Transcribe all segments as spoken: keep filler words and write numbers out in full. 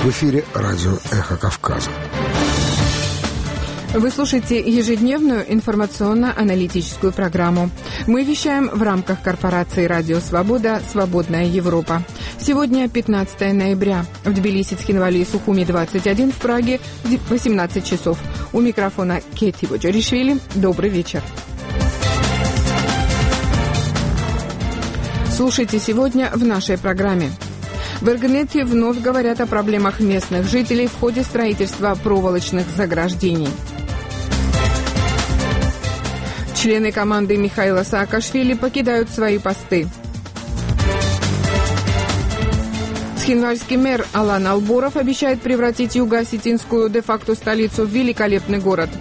В эфире радио «Эхо Кавказа». Вы слушаете ежедневную информационно-аналитическую программу. Мы вещаем в рамках корпорации «Радио Свобода. Свободная Европа». Сегодня пятнадцатое ноября. В Тбилиси, Цхинвале и Сухуми двадцать один, в Праге восемнадцать часов. У микрофона Кетти Боджаришвили. Добрый вечер. Слушайте сегодня в нашей программе. В Эргнете вновь говорят о проблемах местных жителей в ходе строительства проволочных заграждений. Члены команды Михаила Саакашвили покидают свои посты. Цхинвальский мэр Алан Алборов обещает превратить юго-осетинскую де-факто столицу в великолепный город.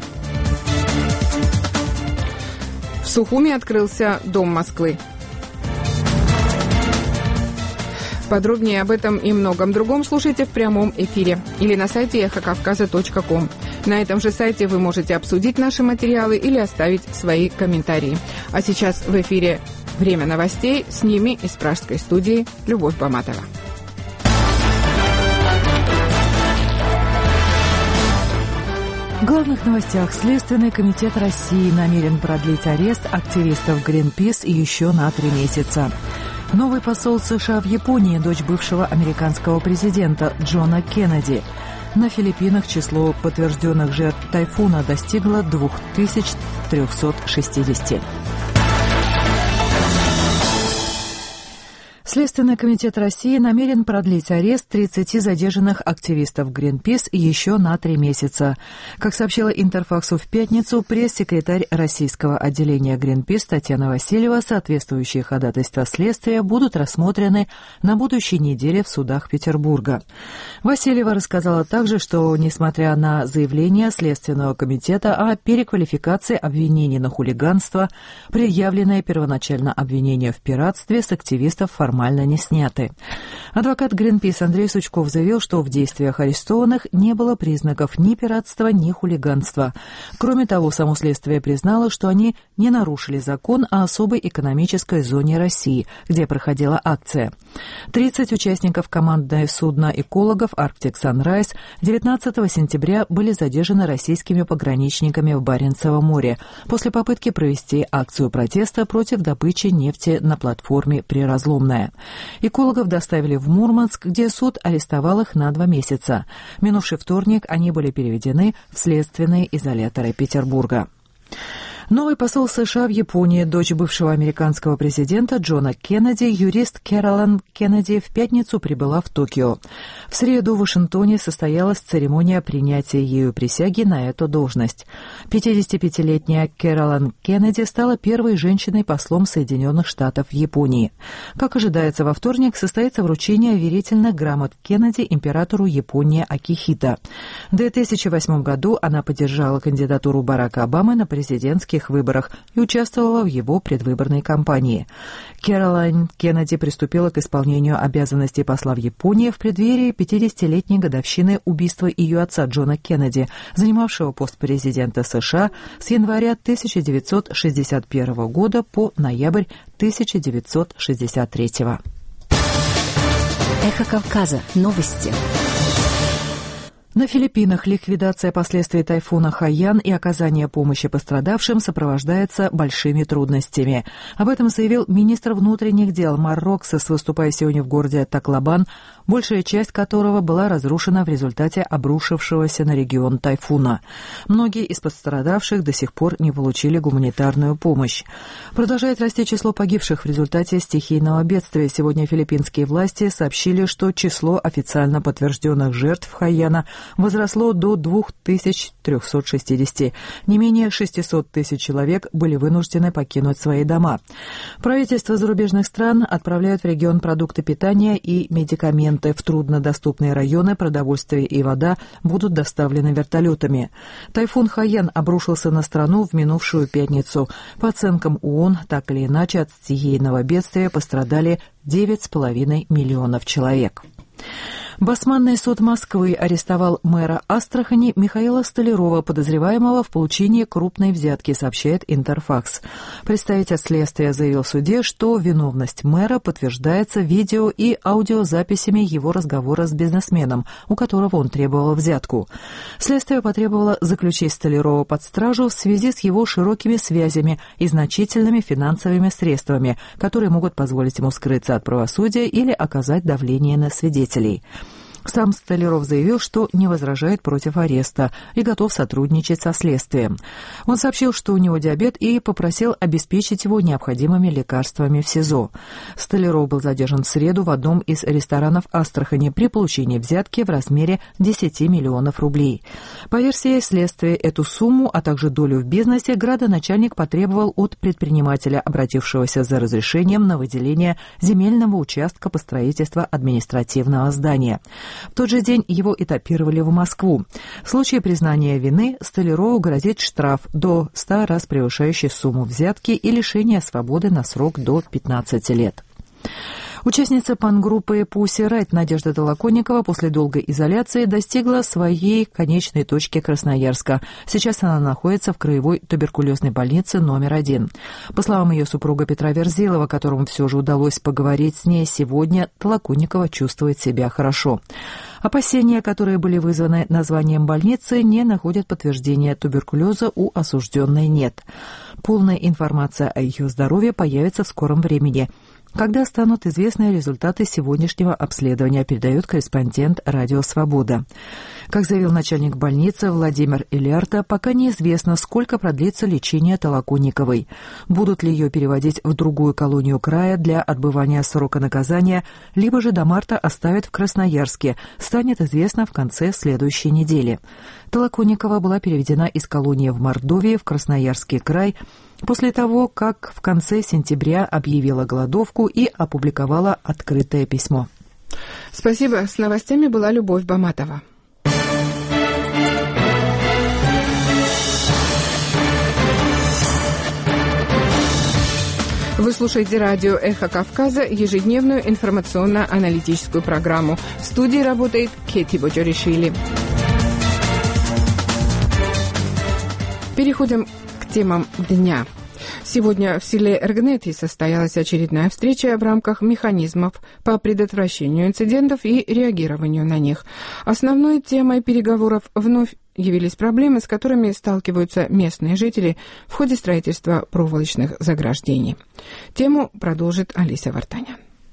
В Сухуми открылся Дом Москвы. Подробнее об этом и многом другом слушайте в прямом эфире или на сайте эхо кавказа точка ком. На этом же сайте вы можете обсудить наши материалы или оставить свои комментарии. А сейчас в эфире «Время новостей», с ними из пражской студии Любовь Баматова. В главных новостях. Следственный комитет России намерен продлить арест активистов Greenpeace еще на три месяца. Новый посол США в Японии, дочь бывшего американского президента Джона Кеннеди. На Филиппинах число подтвержденных жертв тайфуна достигло две тысячи триста шестьдесят. Следственный комитет России намерен продлить арест тридцати задержанных активистов Greenpeace еще на три месяца. Как сообщила Интерфаксу в пятницу, пресс-секретарь российского отделения Greenpeace Татьяна Васильева, соответствующие ходатайства следствия будут рассмотрены на будущей неделе в судах Петербурга. Васильева рассказала также, что, несмотря на заявление Следственного комитета о переквалификации обвинений на хулиганство, предъявленное первоначально обвинение в пиратстве с активистов формально формально не сняты. Адвокат Greenpeace Андрей Сучков заявил, что в действиях арестованных не было признаков ни пиратства, ни хулиганства. Кроме того, само следствие признало, что они не нарушили закон о особой экономической зоне России, где проходила акция. тридцать участников командного судна экологов Arctic Sunrise девятнадцатого сентября были задержаны российскими пограничниками в Баренцевом море после попытки провести акцию протеста против добычи нефти на платформе «Приразломная». Экологов доставили в Мурманск, где суд арестовал их на два месяца. Минувший вторник они были переведены в следственные изоляторы Петербурга. Новый посол США в Японии, дочь бывшего американского президента Джона Кеннеди, юрист Кэролайн Кеннеди, в пятницу прибыла в Токио. В среду в Вашингтоне состоялась церемония принятия ею присяги на эту должность. пятидесятипятилетняя Кэролайн Кеннеди стала первой женщиной-послом Соединенных Штатов в Японии. Как ожидается, во вторник состоится вручение верительных грамот Кеннеди императору Японии Акихито. В две тысячи восьмом году она поддержала кандидатуру Барака Обамы на президентских выборах и участвовала в его предвыборной кампании. Кэролайн Кеннеди приступила к исполнению обязанностей посла в Японии в преддверии пятидесятилетней годовщины убийства ее отца Джона Кеннеди, занимавшего пост президента США с января тысяча девятьсот шестьдесят первого года по ноябрь тысяча девятьсот шестьдесят третьего. Эхо Кавказа. Новости. На Филиппинах ликвидация последствий тайфуна Хайян и оказание помощи пострадавшим сопровождается большими трудностями. Об этом заявил министр внутренних дел Мар Роксас, выступая сегодня в городе Таклобан, большая часть которого была разрушена в результате обрушившегося на регион тайфуна. Многие из пострадавших до сих пор не получили гуманитарную помощь. Продолжает расти число погибших в результате стихийного бедствия. Сегодня филиппинские власти сообщили, что число официально подтвержденных жертв Хайяна возросло до две тысячи триста шестьдесят. Не менее шестьсот тысяч человек были вынуждены покинуть свои дома. Правительства зарубежных стран отправляют в регион продукты питания и медикаменты. В труднодоступные районы продовольствие и вода будут доставлены вертолетами. Тайфун Хайян обрушился на страну в минувшую пятницу. По оценкам ООН, так или иначе, от стихийного бедствия пострадали девять с половиной миллионов человек. Басманный суд Москвы арестовал мэра Астрахани Михаила Столярова, подозреваемого в получении крупной взятки, сообщает Интерфакс. Представитель следствия заявил в суде, что виновность мэра подтверждается видео и аудиозаписями его разговора с бизнесменом, у которого он требовал взятку. Следствие потребовало заключить Столярова под стражу в связи с его широкими связями и значительными финансовыми средствами, которые могут позволить ему скрыться от правосудия или оказать давление на свидетелей. Сам Столяров заявил, что не возражает против ареста и готов сотрудничать со следствием. Он сообщил, что у него диабет, и попросил обеспечить его необходимыми лекарствами в СИЗО. Столяров был задержан в среду в одном из ресторанов Астрахани при получении взятки в размере десять миллионов рублей. По версии следствия, эту сумму, а также долю в бизнесе, градоначальник потребовал от предпринимателя, обратившегося за разрешением на выделение земельного участка по строительству административного здания. В тот же день его этапировали в Москву. В случае признания вины Столярову грозит штраф до ста раз превышающий сумму взятки и лишение свободы на срок до пятнадцати лет. Участница панк-группы Pussy Riot Надежда Толоконникова после долгой изоляции достигла своей конечной точки Красноярска. Сейчас она находится в краевой туберкулезной больнице номер один. По словам ее супруга Петра Верзилова, которому все же удалось поговорить с ней сегодня, Толоконникова чувствует себя хорошо. Опасения, которые были вызваны названием больницы, не находят подтверждения. Туберкулеза у осужденной нет. Полная информация о ее здоровье появится в скором времени, когда станут известны результаты сегодняшнего обследования, передает корреспондент «Радио Свобода». Как заявил начальник больницы Владимир Илярта, пока неизвестно, сколько продлится лечение Толоконниковой. Будут ли ее переводить в другую колонию края для отбывания срока наказания, либо же до марта оставят в Красноярске, станет известно в конце следующей недели. Толоконникова была переведена из колонии в Мордовии в Красноярский край после того, как в конце сентября объявила голодовку и опубликовала открытое письмо. Спасибо. С новостями была Любовь Баматова. Вы слушаете радио «Эхо Кавказа», ежедневную информационно-аналитическую программу. В студии работает Кети Боджоришвили. Переходим к темам дня. Сегодня в селе Эргнети состоялась очередная встреча в рамках механизмов по предотвращению инцидентов и реагированию на них. Основной темой переговоров вновь явились проблемы, с которыми сталкиваются местные жители в ходе строительства проволочных заграждений. Тему продолжит Алиса Вартанян.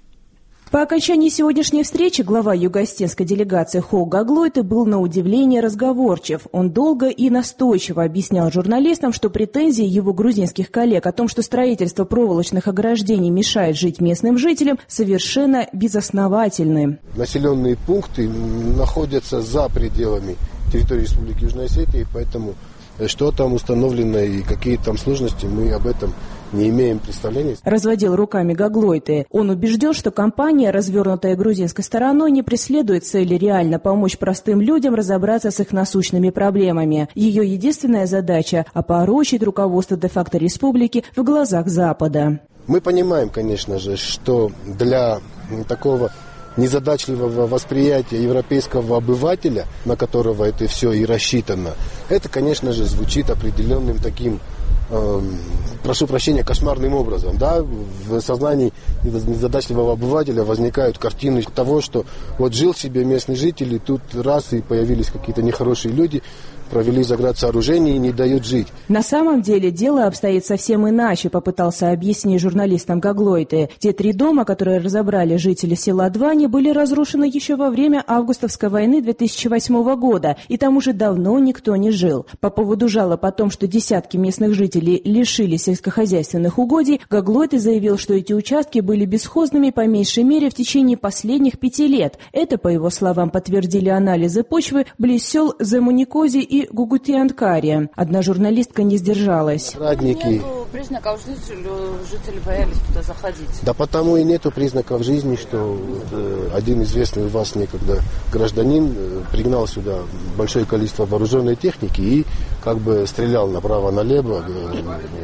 По окончании сегодняшней встречи глава юго-осетинской делегации Хо Гаглойте был на удивление разговорчив. Он долго и настойчиво объяснял журналистам, что претензии его грузинских коллег о том, что строительство проволочных ограждений мешает жить местным жителям, совершенно безосновательны. Населенные пункты находятся за пределами территории Республики Южная Осетия, поэтому что там установлено и какие там сложности, мы об этом не имеем представления. Разводил руками Гаглойте. Он убежден, что компания, развернутая грузинской стороной, не преследует цели реально помочь простым людям разобраться с их насущными проблемами. Ее единственная задача – опорочить руководство де-факто республики в глазах Запада. Мы понимаем, конечно же, что для такого незадачливого восприятия европейского обывателя, на которого это все и рассчитано, это, конечно же, звучит определенным таким, э, прошу прощения, кошмарным образом. Да? В сознании незадачливого обывателя возникают картины того, что вот жил себе местный житель, и тут раз и появились какие-то нехорошие люди, провели заградсооружение и не дают жить. На самом деле дело обстоит совсем иначе, попытался объяснить журналистам Гаглойте. Те три дома, которые разобрали жители села Двани, были разрушены еще во время августовской войны две тысячи восьмого года, и там уже давно никто не жил. По поводу жалоб о том, что десятки местных жителей лишились сельскохозяйственных угодий, Гаглойте заявил, что эти участки были бесхозными по меньшей мере в течение последних пяти лет. Это, по его словам, подтвердили анализы почвы близ сел Земуникози и и Гугутианкари. Одна журналистка не сдержалась. Радники. Нету признаков жителей, жители боялись туда заходить. Да потому и нету признаков жизни, что э, один известный у вас некогда гражданин э, пригнал сюда большое количество вооруженной техники и как бы стрелял направо-налево. Э,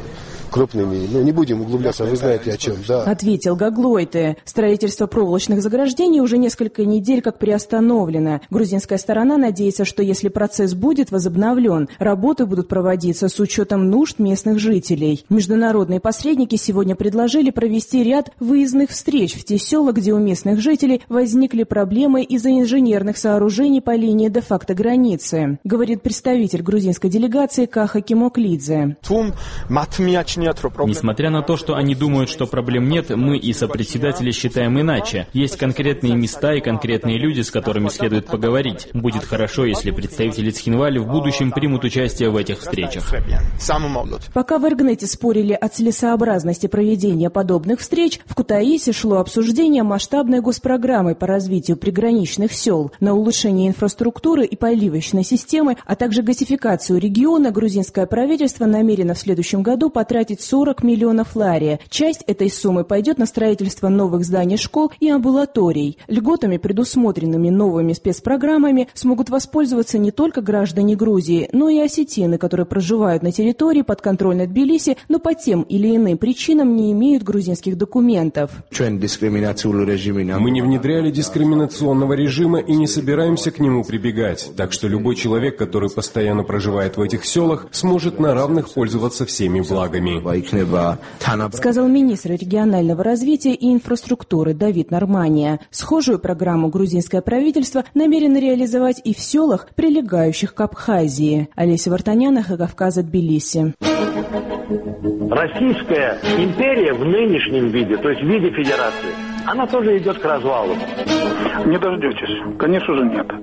крупными. Ну, не будем углубляться, вы знаете о чем, да. Ответил Гаглойте. Строительство проволочных заграждений уже несколько недель как приостановлено. Грузинская сторона надеется, что если процесс будет возобновлен, работы будут проводиться с учетом нужд местных жителей. Международные посредники сегодня предложили провести ряд выездных встреч в те села, где у местных жителей возникли проблемы из-за инженерных сооружений по линии де-факто границы, говорит представитель грузинской делегации Каха Кимоклидзе. Несмотря на то, что они думают, что проблем нет, мы и сопредседатели считаем иначе. Есть конкретные места и конкретные люди, с которыми следует поговорить. Будет хорошо, если представители Цхинвали в будущем примут участие в этих встречах. Пока в Эргнете спорили о целесообразности проведения подобных встреч, в Кутаиси шло обсуждение масштабной госпрограммы по развитию приграничных сел. На улучшение инфраструктуры и поливочной системы, а также газификацию региона грузинское правительство намерено в следующем году потратить сорок миллионов лари. Часть этой суммы пойдет на строительство новых зданий школ и амбулаторий. Льготами, предусмотренными новыми спецпрограммами, смогут воспользоваться не только граждане Грузии, но и осетины, которые проживают на территории подконтрольной Тбилиси, но по тем или иным причинам не имеют грузинских документов. Мы не внедряли дискриминационного режима и не собираемся к нему прибегать, так что любой человек, который постоянно проживает в этих селах, сможет на равных пользоваться всеми благами. Сказал министр регионального развития и инфраструктуры Давид Нормания. Схожую программу грузинское правительство намерено реализовать и в селах, прилегающих к Абхазии. Олеся Вартаняна, Кавказа, Тбилиси. Российская империя в нынешнем виде, то есть в виде федерации, она тоже идет к развалу. Не дождетесь. Конечно же нет.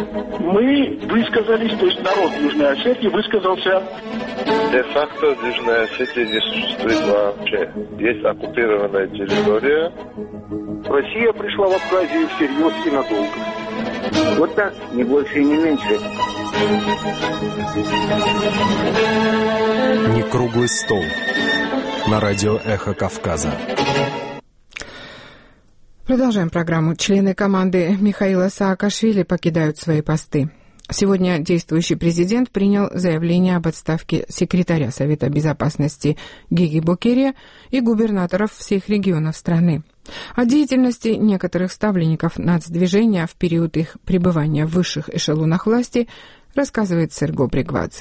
Мы высказались, то есть народ Южной Осетии высказался. Де-факто Южная Осетия не существует вообще. Есть оккупированная территория. Россия пришла в Абхазию всерьез и надолго. Вот так, не больше и не меньше. Не круглый стол. На радио «Эхо Кавказа». Продолжаем программу. Члены команды Михаила Саакашвили покидают свои посты. Сегодня действующий президент принял заявление об отставке секретаря Совета Безопасности Гиги Бокерия и губернаторов всех регионов страны. О деятельности некоторых ставленников нацдвижения в период их пребывания в высших эшелонах власти рассказывает Серго Бригвадзе.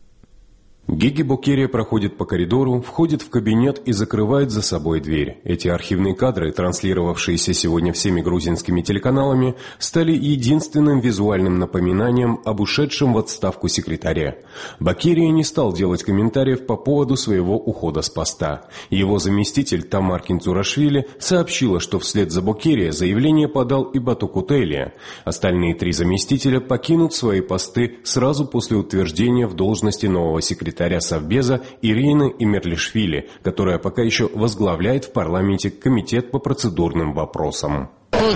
Гиги Бокерия проходит по коридору, входит в кабинет и закрывает за собой дверь. Эти архивные кадры, транслировавшиеся сегодня всеми грузинскими телеканалами, стали единственным визуальным напоминанием об ушедшем в отставку секретаре. Бокерия не стал делать комментариев по поводу своего ухода с поста. Его заместитель Тамар Кинцурашвили сообщила, что вслед за Бокерия заявление подал и Бату Кутелия. Остальные три заместителя покинут свои посты сразу после утверждения в должности нового секретаря Совбеза Ирины Имерлишвили, которая пока еще возглавляет в парламенте комитет по процедурным вопросам.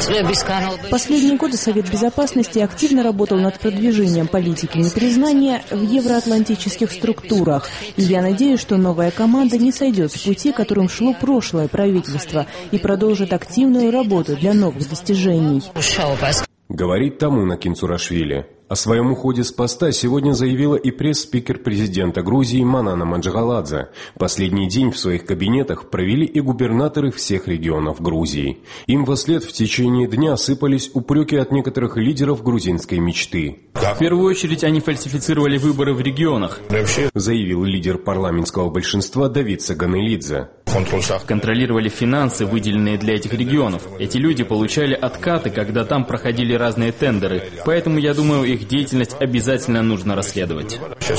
Последние годы Совет Безопасности активно работал над продвижением политики непризнания в евроатлантических структурах. И я надеюсь, что новая команда не сойдет с пути, которым шло прошлое правительство, и продолжит активную работу для новых достижений. Говорит Тамуна Кинцурашвили. О своем уходе с поста сегодня заявила и пресс-спикер президента Грузии Манана Манджгаладзе. Последний день в своих кабинетах провели и губернаторы всех регионов Грузии. Им вслед в течение дня сыпались упреки от некоторых лидеров грузинской мечты. В первую очередь они фальсифицировали выборы в регионах, заявил лидер парламентского большинства Давид Саганелидзе. Контролировали финансы, выделенные для этих регионов. Эти люди получали откаты, когда там проходили разные тендеры. Поэтому, я думаю, их деятельность обязательно нужно расследовать.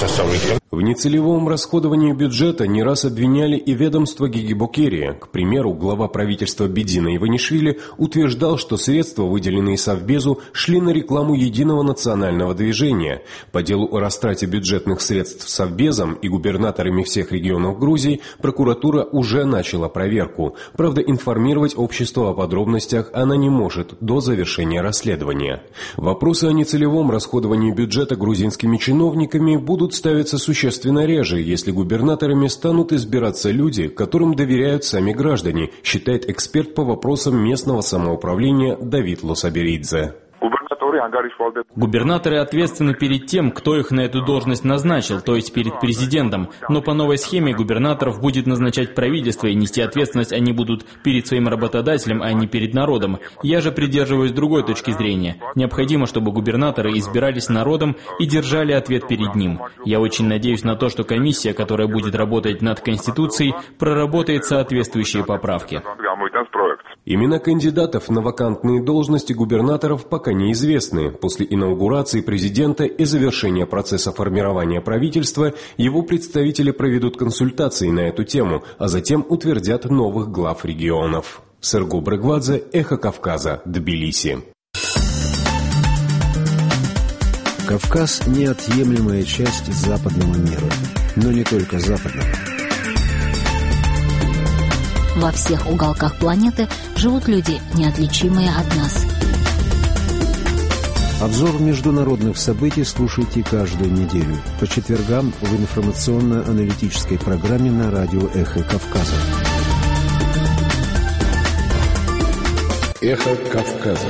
В нецелевом расходовании бюджета не раз обвиняли и ведомство Гиги Бокерия. К примеру, глава правительства Бедина Иванишвили утверждал, что средства, выделенные Совбезу, шли на рекламу единого национального движения. По делу о растрате бюджетных средств Совбезом и губернаторами всех регионов Грузии прокуратура уже начала проверку. Правда, информировать общество о подробностях она не может до завершения расследования. Вопросы о нецелевом расходовании бюджета грузинскими чиновниками будут ставиться существенно Существенно реже, если губернаторами станут избираться люди, которым доверяют сами граждане, считает эксперт по вопросам местного самоуправления Давид Лосаберидзе. Губернатор Губернаторы ответственны перед тем, кто их на эту должность назначил, то есть перед президентом. Но по новой схеме губернаторов будет назначать правительство, и нести ответственность они будут перед своим работодателем, а не перед народом. Я же придерживаюсь другой точки зрения. Необходимо, чтобы губернаторы избирались народом и держали ответ перед ним. Я очень надеюсь на то, что комиссия, которая будет работать над Конституцией, проработает соответствующие поправки. Имена кандидатов на вакантные должности губернаторов пока неизвестны. После инаугурации президента и завершения процесса формирования правительства его представители проведут консультации на эту тему, а затем утвердят новых глав регионов. Серго Брыгвадзе, Эхо Кавказа, Тбилиси. Кавказ – неотъемлемая часть западного мира, но не только западного. Во всех уголках планеты живут люди, неотличимые от нас. Обзор международных событий слушайте каждую неделю по четвергам в информационно-аналитической программе на радио «Эхо Кавказа». «Эхо Кавказа».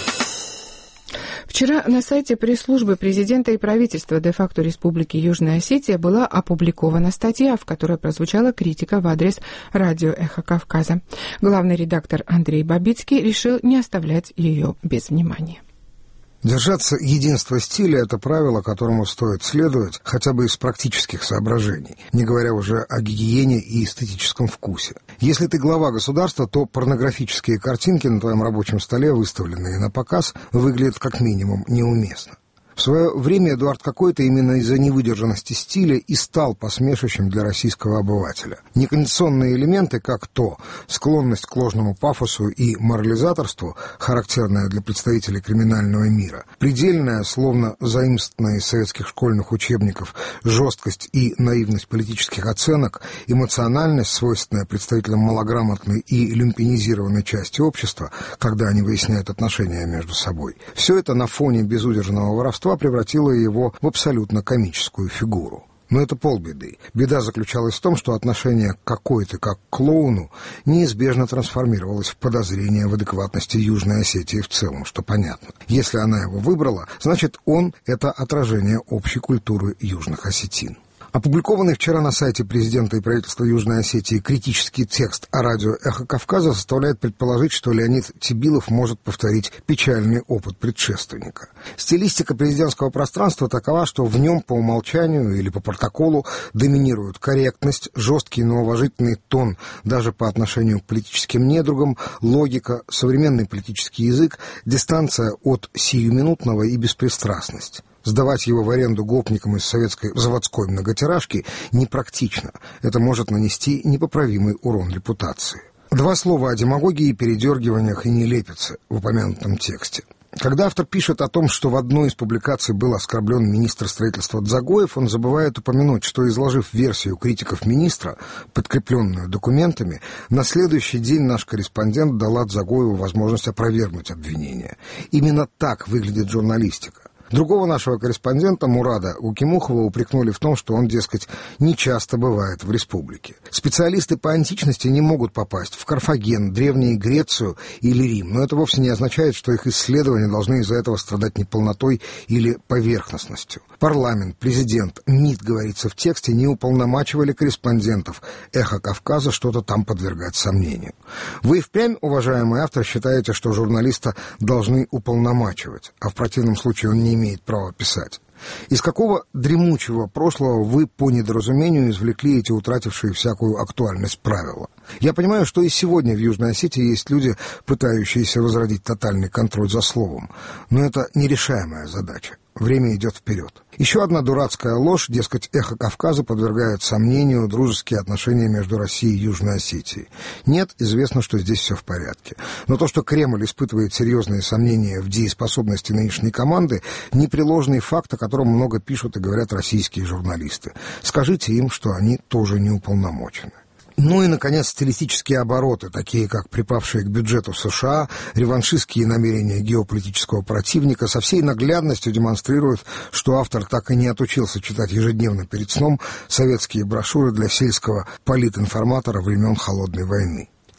Вчера на сайте пресс-службы президента и правительства де-факто Республики Южная Осетия была опубликована статья, в которой прозвучала критика в адрес радио «Эхо Кавказа». Главный редактор Андрей Бабицкий решил не оставлять ее без внимания. Держаться единства стиля – это правило, которому стоит следовать хотя бы из практических соображений, не говоря уже о гигиене и эстетическом вкусе. Если ты глава государства, то порнографические картинки на твоем рабочем столе, выставленные на показ, выглядят как минимум неуместно. В свое время Эдуард Какой-то именно из-за невыдержанности стиля и стал посмешищем для российского обывателя. Некондиционные элементы, как то склонность к ложному пафосу и морализаторству, характерная для представителей криминального мира, предельная, словно заимствованная из советских школьных учебников, жесткость и наивность политических оценок, эмоциональность, свойственная представителям малограмотной и люмпинизированной части общества, когда они выясняют отношения между собой. Все это на фоне безудержного воровства превратило его в абсолютно комическую фигуру. Но это полбеды. Беда заключалась в том, что отношение к Какой-то как к клоуну неизбежно трансформировалось в подозрение в адекватности Южной Осетии в целом, что понятно. Если она его выбрала, значит он — это отражение общей культуры южных осетин. Опубликованный вчера на сайте президента и правительства Южной Осетии критический текст о радио «Эхо Кавказа» заставляет предположить, что Леонид Тибилов может повторить печальный опыт предшественника. Стилистика президентского пространства такова, что в нем по умолчанию или по протоколу доминируют корректность, жесткий, но уважительный тон даже по отношению к политическим недругам, логика, современный политический язык, дистанция от сиюминутного и беспристрастность. Сдавать его в аренду гопникам из советской заводской многотиражки непрактично. Это может нанести непоправимый урон репутации. Два слова о демагогии, передергиваниях и нелепице в упомянутом тексте. Когда автор пишет о том, что в одной из публикаций был оскорблен министр строительства Дзагоев, он забывает упомянуть, что, изложив версию критиков министра, подкрепленную документами, на следующий день наш корреспондент дал Дзагоеву возможность опровергнуть обвинения. Именно так выглядит журналистика. Другого нашего корреспондента, Мурада Гукимухова, упрекнули в том, что он, дескать, не часто бывает в республике. Специалисты по античности не могут попасть в Карфаген, Древнюю Грецию или Рим, но это вовсе не означает, что их исследования должны из-за этого страдать неполнотой или поверхностностью. Парламент, президент, МИД, говорится в тексте, не уполномачивали корреспондентов «Эхо Кавказа» что-то там подвергать сомнению. Вы и впрямь, уважаемый автор, считаете, что журналиста должны уполномачивать, а в противном случае он не имеет права писать. Из какого дремучего прошлого вы по недоразумению извлекли эти утратившие всякую актуальность правила? Я понимаю, что и сегодня в Южной Осетии есть люди, пытающиеся возродить тотальный контроль за словом, но это нерешаемая задача. Время идет вперед. Еще одна дурацкая ложь, дескать, «Эхо Кавказа» подвергает сомнению дружеские отношения между Россией и Южной Осетией. Нет, известно, что здесь все в порядке. Но то, что Кремль испытывает серьезные сомнения в дееспособности нынешней команды, непреложный факт, о котором много пишут и говорят российские журналисты. Скажите им, что они тоже не уполномочены. Ну и, наконец, стилистические обороты, такие как припавшие к бюджету США, реваншистские намерения геополитического противника, со всей наглядностью демонстрируют, что автор так и не отучился читать ежедневно перед сном советские брошюры для сельского политинформатора времен Холодной войны.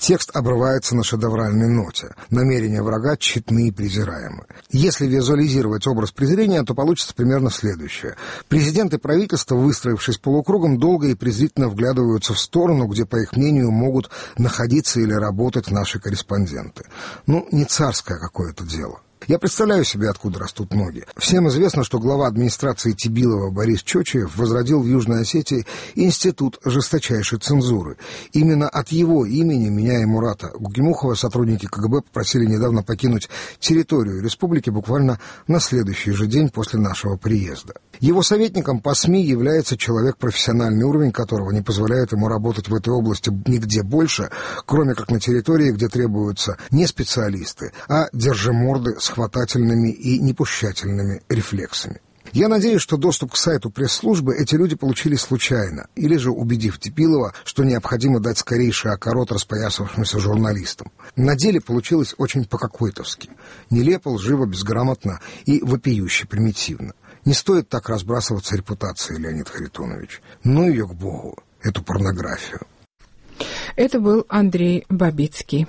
Текст обрывается на шедевральной ноте. Намерения врага тщетны и презираемы. Если визуализировать образ презрения, то получится примерно следующее. Президент и правительство, выстроившись полукругом, долго и презрительно вглядываются в сторону, где, по их мнению, могут находиться или работать наши корреспонденты. Ну, не царское какое-то дело. Я представляю себе, откуда растут ноги. Всем известно, что глава администрации Тибилова Борис Чочиев возродил в Южной Осетии институт жесточайшей цензуры. Именно от его имени меня и Мурата Гукимухова сотрудники ка гэ бэ попросили недавно покинуть территорию республики буквально на следующий же день после нашего приезда. Его советником по СМИ является человек, профессиональный уровень которого не позволяет ему работать в этой области нигде больше, кроме как на территории, где требуются не специалисты, а держиморды с хватательными и непущательными рефлексами. Я надеюсь, что доступ к сайту пресс-службы эти люди получили случайно, или же убедив Тибилова, что необходимо дать скорейший окорот распоясавшимся журналистам. На деле получилось очень по-какойтовски. Нелепо, лживо, безграмотно и вопиюще примитивно. Не стоит так разбрасываться репутацией, Леонид Харитонович. Ну ее к богу, эту порнографию. Это был Андрей Бабицкий.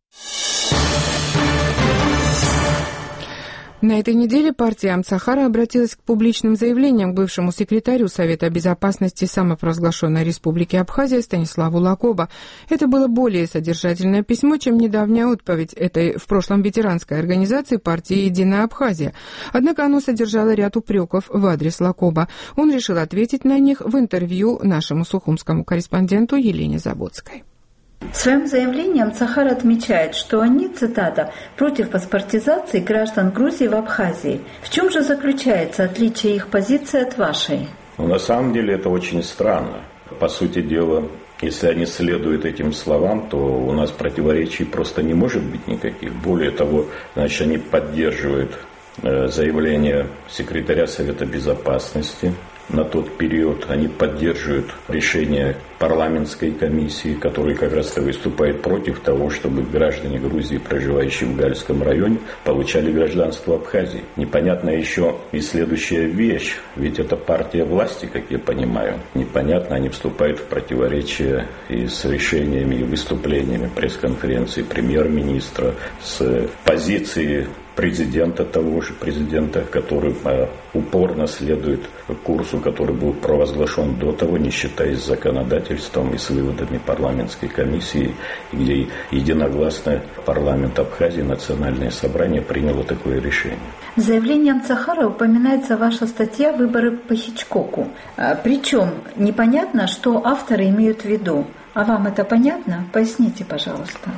На этой неделе партия Амцахара обратилась к публичным заявлениям к бывшему секретарю Совета безопасности самопровозглашенной Республики Абхазия Станиславу Лакоба. Это было более содержательное письмо, чем недавняя отповедь этой в прошлом ветеранской организации партии «Единая Абхазия». Однако оно содержало ряд упреков в адрес Лакоба. Он решил ответить на них в интервью нашему сухумскому корреспонденту Елене Забодской. В своем заявлении Амцахар отмечает, что они, цитата, «против паспортизации граждан Грузии в Абхазии». В чем же заключается отличие их позиции от вашей? Ну, на самом деле это очень странно. По сути дела, если они следуют этим словам, то у нас противоречий просто не может быть никаких. Более того, значит, они поддерживают э, заявление секретаря Совета Безопасности. На тот период они поддерживают решение парламентской комиссии, которая как раз выступает против того, чтобы граждане Грузии, проживающие в Гальском районе, получали гражданство Абхазии. Непонятна еще и следующая вещь, ведь это партия власти, как я понимаю. Непонятно, они вступают в противоречие и с решениями, и выступлениями пресс-конференции премьер-министра, с позицией президента того же, президента, который а, упорно следует курсу, который был провозглашен до того, не считаясь с законодательством и с выводами парламентской комиссии, где единогласно парламент Абхазии, национальное собрание приняло такое решение. В заявлении Амцахара упоминается ваша статья «Выборы по Хичкоку». Причем непонятно, что авторы имеют в виду. А вам это понятно? Поясните, пожалуйста.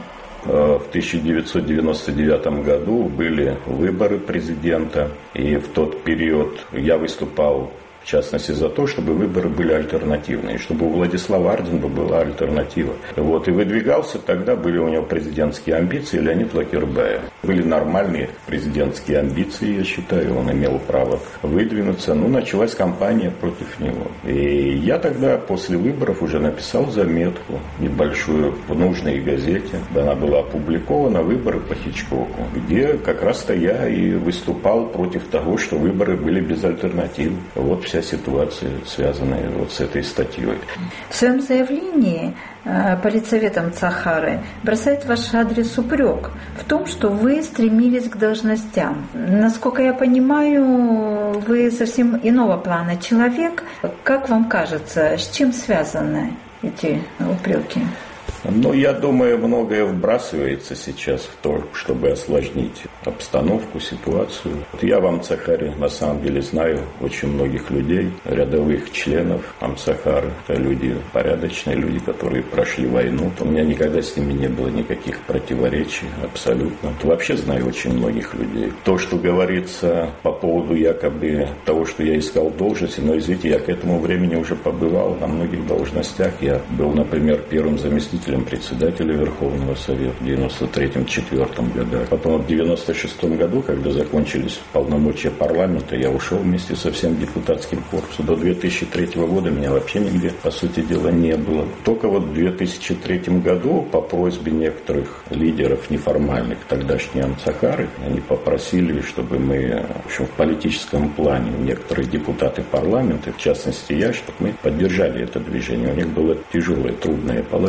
В тысяча девятьсот девяносто девятом году были выборы президента, и в тот период я выступал, в частности, за то, чтобы выборы были альтернативные, чтобы у Владислава Арденова была альтернатива. Вот, и выдвигался тогда, были у него президентские амбиции, Леонид Лакербаев. Были нормальные президентские амбиции, я считаю, он имел право выдвинуться, но началась кампания против него. И я тогда после выборов уже написал заметку небольшую в нужной газете, она была опубликована, «Выборы по Хичкоку», где как раз-то я и выступал против того, что выборы были без альтернативы. Вот вся ситуация, связанная вот с этой статьей. В своем заявлении Политсовет Амцахары бросает ваш адрес упрек в том, что вы стремились к должностям. Насколько я понимаю, вы совсем иного плана человек. Как вам кажется, с чем связаны эти упреки? Но я думаю, многое вбрасывается сейчас в то, чтобы осложнить обстановку, ситуацию. Я в Амцахаре на самом деле знаю очень многих людей, рядовых членов Амцахары. Это люди порядочные, люди, которые прошли войну. У меня никогда с ними не было никаких противоречий, абсолютно. Вообще знаю очень многих людей. То, что говорится по поводу якобы того, что я искал должности, но, извините, я к этому времени уже побывал на многих должностях. Я был, например, первым заместителем председателя Верховного Совета в девяносто третьем — девяносто четвёртом годах. Потом в девяносто шестом году, когда закончились полномочия парламента, я ушел вместе со всем депутатским корпусом. До две тысячи третьего года меня вообще нигде, по сути дела, не было. Только вот в две тысячи третьем году по просьбе некоторых лидеров неформальных тогдашней Амцахары, они попросили, чтобы мы, в общем, в политическом плане, некоторые депутаты парламента, в частности я, чтобы мы поддержали это движение. У них было тяжелое, трудное положение, в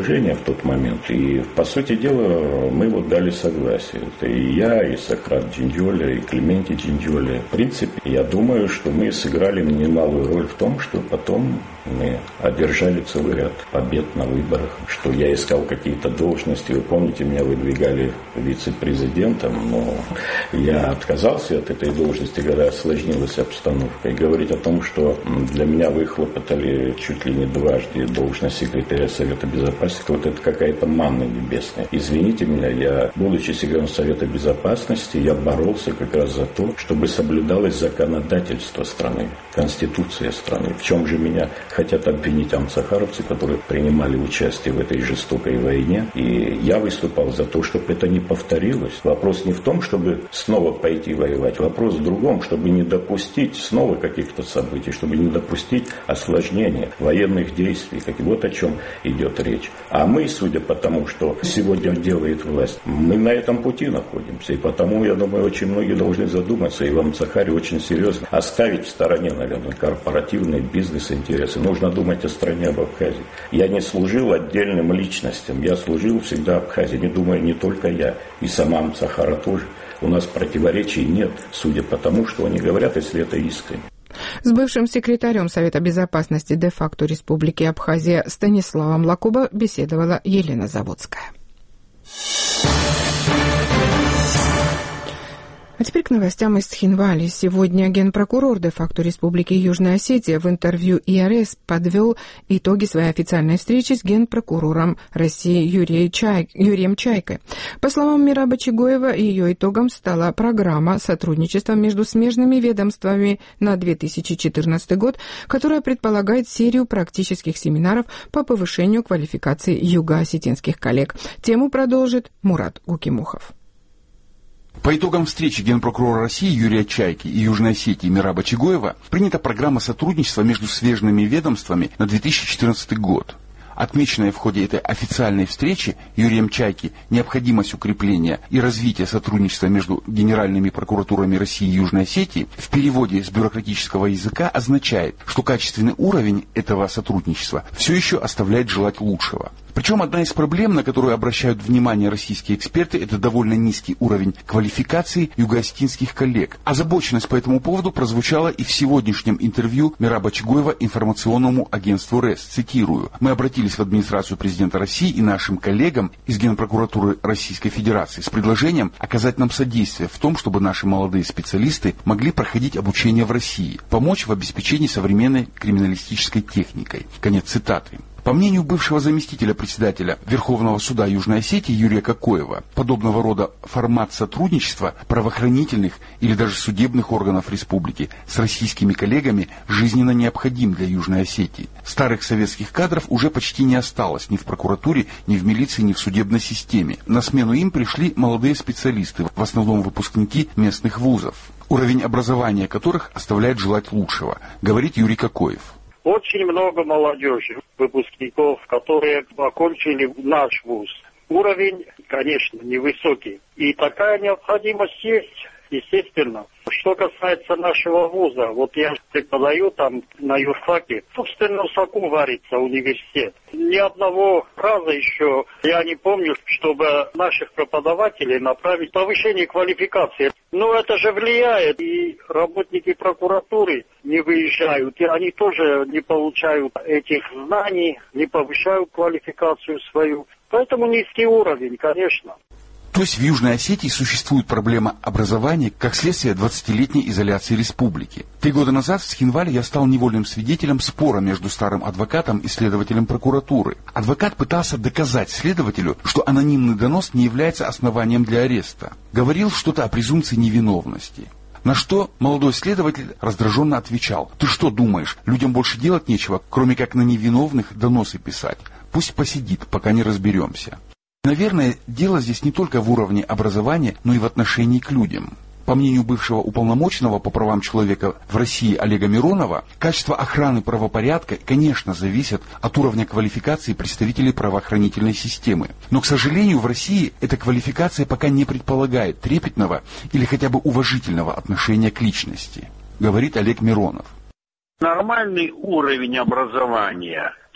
тот момент. И, по сути дела, мы вот дали согласие. Это и я, и Сократ Джинджоли, и Клементи Джинджоли. В принципе, я думаю, что мы сыграли немалую роль в том, что потом мы одержали целый ряд побед на выборах, что я искал какие-то должности. Вы помните, меня выдвигали вице-президентом, но я отказался от этой должности, когда осложнилась обстановка. И говорить о том, что для меня выхлопотали чуть ли не дважды должность секретаря Совета Безопасности, вот это какая-то манна небесная. Извините меня, я, будучи секретарем Совета Безопасности, я боролся как раз за то, чтобы соблюдалось законодательство страны, конституция страны. В чем же меня хотят обвинить амцахаровцы, которые принимали участие в этой жестокой войне. И я выступал за то, чтобы это не повторилось. Вопрос не в том, чтобы снова пойти воевать. Вопрос в другом, чтобы не допустить снова каких-то событий, чтобы не допустить осложнения военных действий. Как и вот о чем идет речь. А мы, судя по тому, что сегодня делает власть, мы на этом пути находимся. И потому, я думаю, очень многие должны задуматься, и в Амцахаре очень серьезно оставить в стороне, наверное, корпоративные бизнес-интересы. Нужно думать о стране, об Абхазии. Я не служил отдельным личностям, я служил всегда Абхазии. Не думаю, не только я, и сама Амцахара тоже. У нас противоречий нет, судя по тому, что они говорят, если это искренне. С бывшим секретарем Совета Безопасности де-факто Республики Абхазия Станиславом Лакуба беседовала Елена Заводская. А теперь к новостям из Цхинвали. Сегодня генпрокурор де-факто Республики Южная Осетия в интервью и эр эс подвел итоги своей официальной встречи с генпрокурором России Юрием, Чай... Юрием Чайкой. По словам Мираба Чигоева, ее итогом стала программа сотрудничества между смежными ведомствами на две тысячи четырнадцатый год, которая предполагает серию практических семинаров по повышению квалификации юго-осетинских коллег. Тему продолжит Мурат Гукимухов. По итогам встречи генпрокурора России Юрия Чайки и Южной Осетии Мираба Чигоева принята программа сотрудничества между смежными ведомствами на две тысячи четырнадцатый год. Отмеченная в ходе этой официальной встречи Юрием Чайки необходимость укрепления и развития сотрудничества между генеральными прокуратурами России и Южной Осетии в переводе с бюрократического языка означает, что качественный уровень этого сотрудничества все еще оставляет желать лучшего. Причем одна из проблем, на которую обращают внимание российские эксперты, это довольно низкий уровень квалификации юго-осетинских коллег. Озабоченность по этому поводу прозвучала и в сегодняшнем интервью Мираба Чигоева информационному агентству РЭС. Цитирую. «Мы обратились в администрацию президента России и нашим коллегам из Генпрокуратуры Российской Федерации с предложением оказать нам содействие в том, чтобы наши молодые специалисты могли проходить обучение в России, помочь в обеспечении современной криминалистической техникой». Конец цитаты. По мнению бывшего заместителя председателя Верховного суда Южной Осетии Юрия Кокоева, подобного рода формат сотрудничества правоохранительных или даже судебных органов республики с российскими коллегами жизненно необходим для Южной Осетии. Старых советских кадров уже почти не осталось ни в прокуратуре, ни в милиции, ни в судебной системе. На смену им пришли молодые специалисты, в основном выпускники местных вузов, уровень образования которых оставляет желать лучшего, говорит Юрий Кокоев. Очень много молодежи, выпускников, которые окончили наш вуз. Уровень, конечно, невысокий. И такая необходимость есть, естественно. Что касается нашего вуза, вот я преподаю там на юрфаке, собственно, в соку варится университет. Ни одного раза еще я не помню, чтобы наших преподавателей направить в повышение квалификации. Но это же влияет, и работники прокуратуры не выезжают, и они тоже не получают этих знаний, не повышают квалификацию свою. Поэтому низкий уровень, конечно. То есть в Южной Осетии существует проблема образования как следствие двадцатилетней изоляции республики. Три года назад в Цхинвале я стал невольным свидетелем спора между старым адвокатом и следователем прокуратуры. Адвокат пытался доказать следователю, что анонимный донос не является основанием для ареста. Говорил что-то о презумпции невиновности. На что молодой следователь раздраженно отвечал: «Ты что думаешь, людям больше делать нечего, кроме как на невиновных доносы писать? Пусть посидит, пока не разберемся». Наверное, дело здесь не только в уровне образования, но и в отношении к людям. По мнению бывшего уполномоченного по правам человека в России Олега Миронова, качество охраны правопорядка, конечно, зависит от уровня квалификации представителей правоохранительной системы. Но, к сожалению, в России эта квалификация пока не предполагает трепетного или хотя бы уважительного отношения к личности, говорит Олег Миронов. Нормальный уровень образования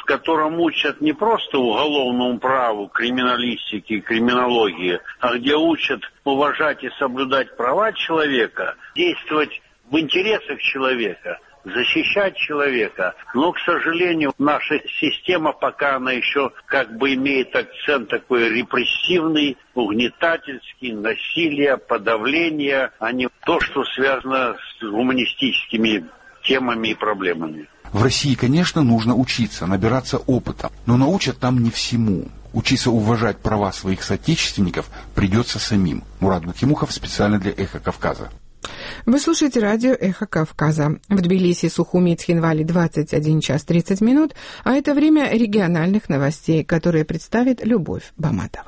в котором учат не просто уголовному праву, криминалистике, криминологии, а где учат уважать и соблюдать права человека, действовать в интересах человека, защищать человека. Но, к сожалению, наша система, пока она еще как бы имеет акцент такой репрессивный, угнетательский, насилие, подавление, а не то, что связано с гуманистическими темами и проблемами. В России, конечно, нужно учиться, набираться опыта, но научат там не всему. Учиться уважать права своих соотечественников придется самим. Мурат Бакимухов специально для «Эхо Кавказа». Вы слушаете радио «Эхо Кавказа». В Тбилиси, Сухуми и Цхинвали двадцать один час тридцать минут, а это время региональных новостей, которые представит Любовь Баматова.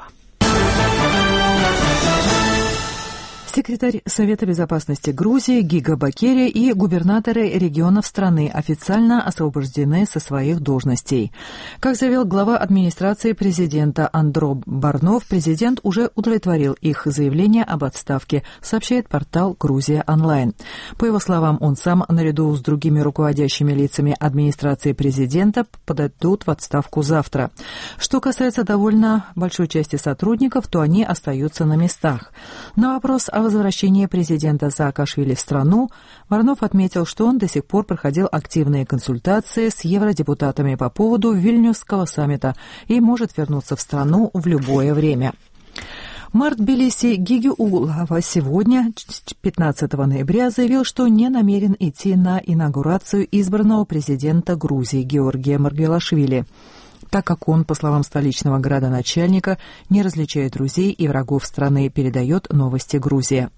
Секретарь Совета безопасности Грузии Гига Бакерия и губернаторы регионов страны официально освобождены со своих должностей. Как заявил глава администрации президента Андро Барнов, президент уже удовлетворил их заявление об отставке, сообщает портал «Грузия онлайн». По его словам, он сам, наряду с другими руководящими лицами администрации президента, подадут в отставку завтра. Что касается довольно большой части сотрудников, то они остаются на местах. На вопрос о возвращении президента Саакашвили в страну, Барнов отметил, что он до сих пор проходил активные консультации с евродепутатами по поводу Вильнюсского саммита и может вернуться в страну в любое время. Мэр Тбилиси Гиги Угулава сегодня, пятнадцатого ноября, заявил, что не намерен идти на инаугурацию избранного президента Грузии Георгия Маргвелашвили, так как он, по словам столичного градоначальника, не различает друзей и врагов страны, передает новости Грузия.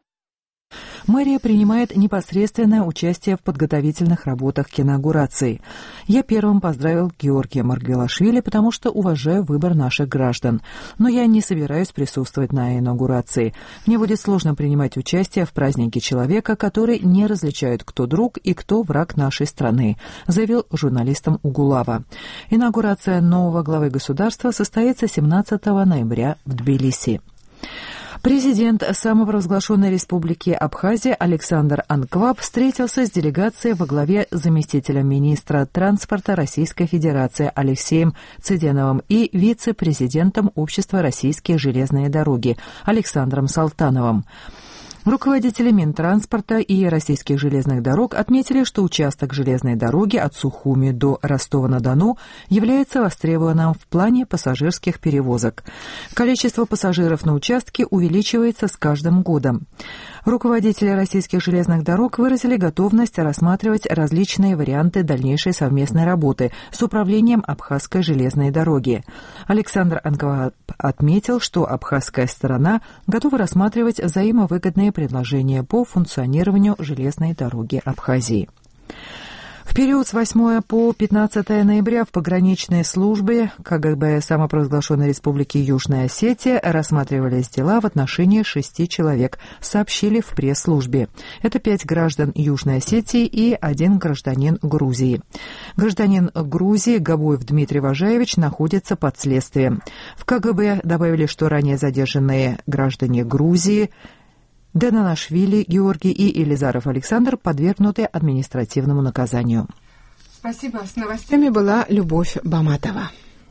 Мэрия принимает непосредственное участие в подготовительных работах к инаугурации. Я первым поздравил Георгия Маргвелашвили, потому что уважаю выбор наших граждан. Но я не собираюсь присутствовать на инаугурации. Мне будет сложно принимать участие в празднике человека, который не различает, кто друг и кто враг нашей страны, заявил журналистам Угулава. Инаугурация нового главы государства состоится семнадцатого ноября в Тбилиси. Президент самопровозглашенной республики Абхазия Александр Анкваб встретился с делегацией во главе заместителя министра транспорта Российской Федерации Алексеем Цыденовым и вице-президентом Общества «Российские железные дороги» Александром Салтановым. Руководители Минтранспорта и Российских железных дорог отметили, что участок железной дороги от Сухуми до Ростова-на-Дону является востребованным в плане пассажирских перевозок. Количество пассажиров на участке увеличивается с каждым годом. Руководители Российских железных дорог выразили готовность рассматривать различные варианты дальнейшей совместной работы с управлением Абхазской железной дороги. Александр Анкваб отметил, что абхазская сторона готова рассматривать взаимовыгодные предложения по функционированию железной дороги Абхазии. В период с восьмого по пятнадцатое ноября в пограничной службе КГБ самопровозглашенной Республики Южная Осетия рассматривались дела в отношении шести человек, сообщили в пресс-службе. Это пять граждан Южной Осетии и один гражданин Грузии. Гражданин Грузии Габуев Дмитрий Важаевич находится под следствием. В КГБ добавили, что ранее задержанные граждане Грузии Денанашвили Георгий и Елизаров Александр подвергнуты административному наказанию. Спасибо. С новостями была Любовь Баматова.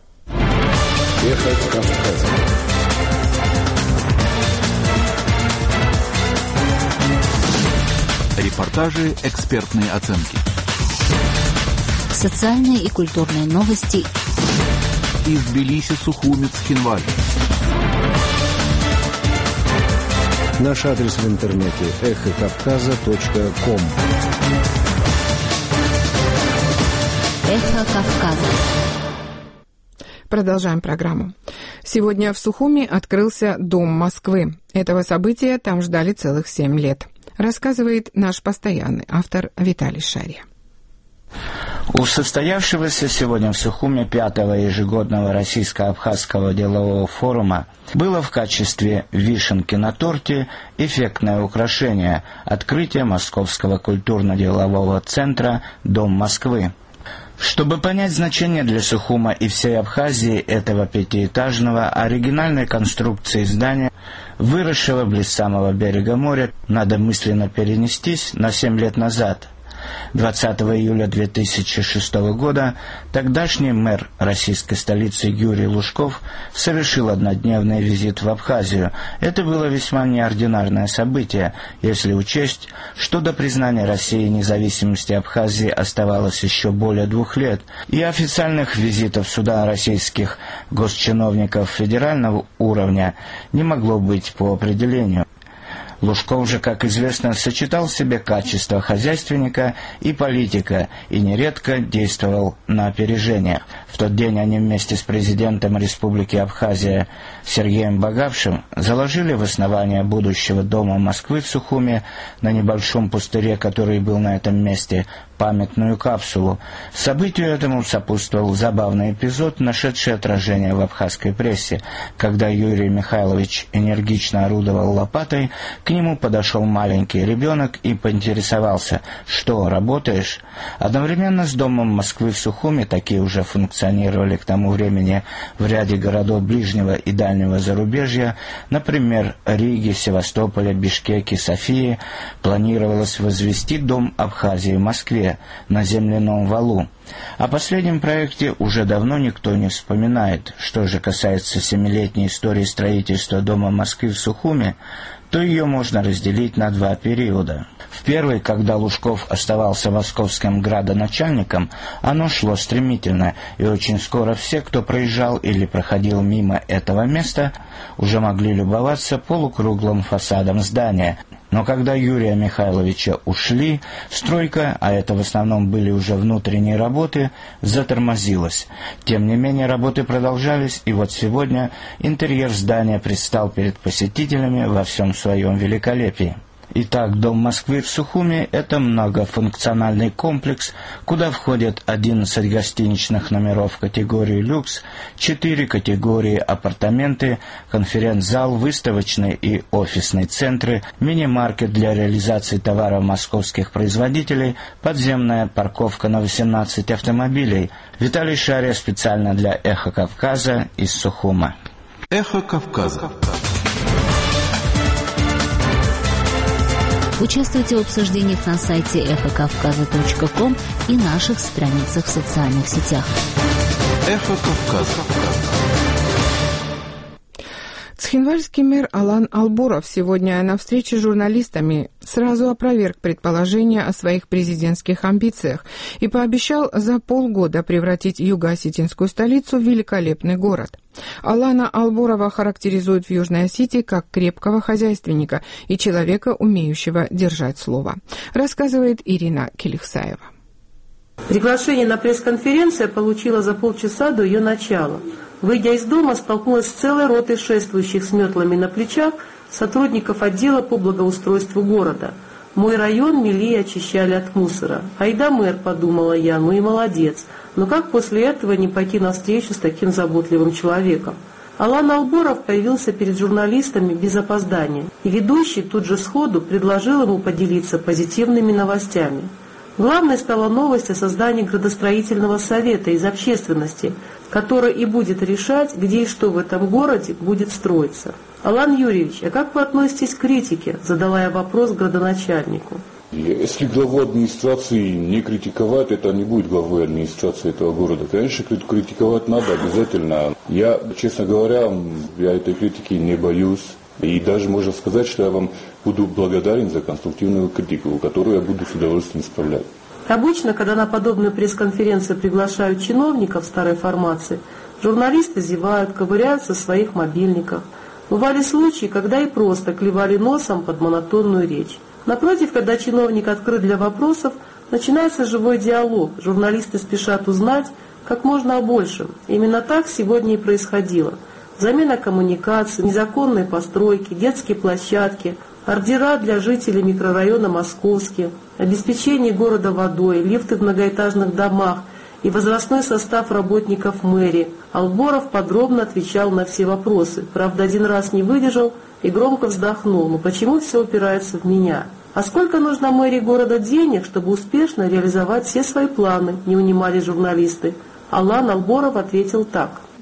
Эхо Кавказа. Репортажи, экспертные оценки. Социальные и культурные новости. Из Тбилиси, Сухуми, Цхинвали. Наш адрес в интернете эхо кавказа точка ком. Эхо Кавказа. Продолжаем программу. Сегодня в Сухуми открылся Дом Москвы. Этого события там ждали целых семь лет. Рассказывает наш постоянный автор Виталий Шарья. У состоявшегося сегодня в Сухуми пятого ежегодного российско-абхазского делового форума было в качестве вишенки на торте эффектное украшение – открытие Московского культурно-делового центра «Дом Москвы». Чтобы понять значение для Сухума и всей Абхазии этого пятиэтажного оригинальной конструкции здания, выросшего близ самого берега моря, надо мысленно перенестись на семь лет назад. двадцатого июля две тысячи шестого года тогдашний мэр российской столицы Юрий Лужков совершил однодневный визит в Абхазию. Это было весьма неординарное событие, если учесть, что до признания России независимости Абхазии оставалось еще более двух лет, и официальных визитов сюда российских госчиновников федерального уровня не могло быть по определению. Лужков же, как известно, сочетал в себе качества хозяйственника и политика и нередко действовал на опережение. В тот день они вместе с президентом Республики Абхазия Сергеем Багавшим заложили в основание будущего Дома Москвы в Сухуме на небольшом пустыре, который был на этом месте, памятную капсулу. Событию этому сопутствовал забавный эпизод, нашедший отражение в абхазской прессе. Когда Юрий Михайлович энергично орудовал лопатой, к нему подошел маленький ребенок и поинтересовался: «Что, работаешь?» Одновременно с Домом Москвы в Сухуме, такие уже функционировали к тому времени в ряде городов ближнего и дальнего зарубежья, например, Риге, Севастополе, Бишкеке, Софии, планировалось возвести Дом Абхазии в Москве на земляном валу. О последнем проекте уже давно никто не вспоминает. Что же касается семилетней истории строительства Дома Москвы в Сухуме, то ее можно разделить на два периода. В первый, когда Лужков оставался московским градоначальником, оно шло стремительно, и очень скоро все, кто проезжал или проходил мимо этого места, уже могли любоваться полукруглым фасадом здания. Но когда Юрия Михайловича ушли, стройка, а это в основном были уже внутренние работы, затормозилась. Тем не менее, работы продолжались, и вот сегодня интерьер здания предстал перед посетителями во всем своем великолепии. Итак, Дом Москвы в Сухуме – это многофункциональный комплекс, куда входят одиннадцать гостиничных номеров категории люкс, четыре категории апартаменты, конференц-зал, выставочные и офисные центры, мини-маркет для реализации товаров московских производителей, подземная парковка на восемнадцать автомобилей. Виталий Шария специально для «Эхо Кавказа» из Сухума. «Эхо Кавказа». Участвуйте в обсуждениях на сайте эхо кавказа точка ком и наших страницах в социальных сетях. Эхо Кавказа. Цхинвальский мэр Алан Албуров сегодня на встрече с журналистами сразу опроверг предположения о своих президентских амбициях и пообещал за полгода превратить юго-осетинскую столицу в великолепный город. Алана Албурова характеризуют в Южной Осетии как крепкого хозяйственника и человека, умеющего держать слово, рассказывает Ирина Келихсаева. Приглашение на пресс-конференцию получила за полчаса до ее начала. Выйдя из дома, столкнулась с целой ротой шествующих с метлами на плечах сотрудников отдела по благоустройству города. Мой район мели и очищали от мусора. Айда мэр, подумала я, ну и молодец. Но как после этого не пойти навстречу с таким заботливым человеком? Алан Албуров появился перед журналистами без опоздания, и ведущий тут же сходу предложил ему поделиться позитивными новостями. Главной стала новость о создании градостроительного совета из общественности, который и будет решать, где и что в этом городе будет строиться. Алан Юрьевич, а как вы относитесь к критике? Задала я вопрос градоначальнику. Если главу администрации не критиковать, это не будет главой администрации этого города. Конечно, критиковать надо обязательно. Я, честно говоря, я этой критики не боюсь. И даже можно сказать, что я вам буду благодарен за конструктивную критику, которую я буду с удовольствием исправлять. Обычно, когда на подобную пресс-конференцию приглашают чиновников старой формации, журналисты зевают, ковыряются в своих мобильниках. Бывали случаи, когда и просто клевали носом под монотонную речь. Напротив, когда чиновник открыт для вопросов, начинается живой диалог. Журналисты спешат узнать как можно о большем. Именно так сегодня и происходило. Замена коммуникаций, незаконные постройки, детские площадки, ордера для жителей микрорайона Московский, обеспечение города водой, лифты в многоэтажных домах и возрастной состав работников мэрии. Албуров подробно отвечал на все вопросы. Правда, один раз не выдержал и громко вздохнул. Но почему все упирается в меня? А сколько нужно мэрии города денег, чтобы успешно реализовать все свои планы, не унимали журналисты. Алан Албуров ответил так.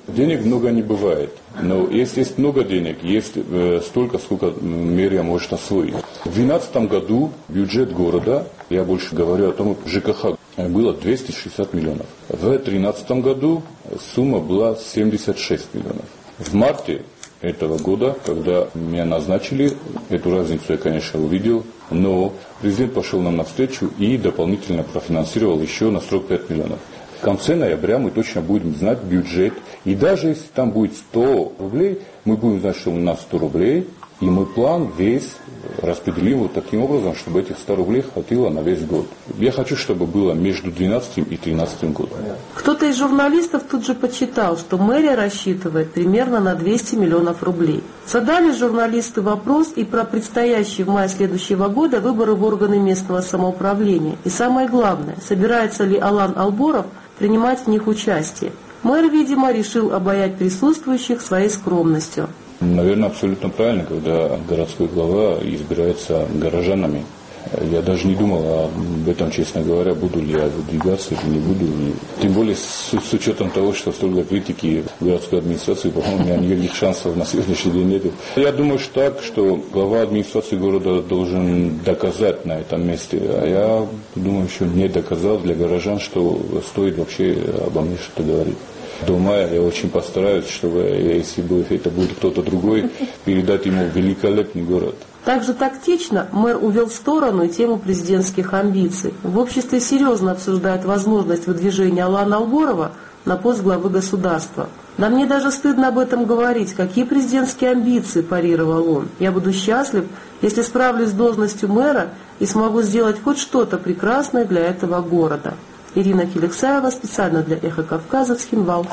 Денег много не бывает. Но если есть много денег, есть э, столько, сколько мэрия может освоить. В две тысячи двенадцатом году бюджет города, я больше говорю о том, ЖКХ, было двести шестьдесят миллионов. В две тысячи тринадцатом году сумма была семьдесят шесть миллионов. В марте этого года, когда меня назначили, эту разницу я, конечно, увидел, но президент пошел нам навстречу и дополнительно профинансировал еще на сорок пять миллионов. В конце ноября мы точно будем знать бюджет, и даже если там будет сто рублей, мы будем знать, что у нас сто рублей, и мы план весь распределим вот таким образом, чтобы этих ста рублей хватило на весь год. Я хочу, чтобы было между двенадцатым и тринадцатым годом. Кто-то из журналистов тут же подсчитал, что мэрия рассчитывает примерно на двести миллионов рублей. Задали журналисты вопрос и про предстоящие в мае следующего года выборы в органы местного самоуправления. И самое главное, собирается ли Алан Алборов принимать в них участие. Мэр, видимо, решил обаять присутствующих своей скромностью. Наверное, абсолютно правильно, когда городской глава избирается горожанами. Я даже не думал об этом, честно говоря, буду ли я выдвигаться или не буду. И тем более с, с учетом того, что столько критики в городской администрации, по-моему, у меня никаких шансов на сегодняшний день нет. Я думаю, что так, что глава администрации города должен доказать на этом месте. А я думаю, еще не доказал для горожан, что стоит вообще обо мне что-то говорить. До мая я очень постараюсь, чтобы, если бы это будет кто-то другой, передать ему великолепный город. Также тактично мэр увел в сторону тему президентских амбиций. В обществе серьезно обсуждают возможность выдвижения Алана Алборова на пост главы государства. Да мне даже стыдно об этом говорить. Какие президентские амбиции, парировал он. Я буду счастлив, если справлюсь с должностью мэра и смогу сделать хоть что-то прекрасное для этого города. Ирина Хилексаева, специально для «Эхо Кавказа», Цхинвал.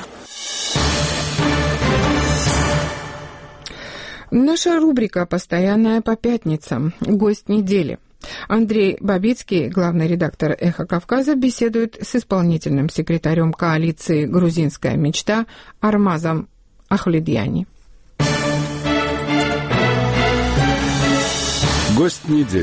Наша рубрика «Постоянная по пятницам». Гость недели. Андрей Бабицкий, главный редактор «Эхо Кавказа», беседует с исполнительным секретарем коалиции «Грузинская мечта» Армазом Ахлидьяни. Гость недели.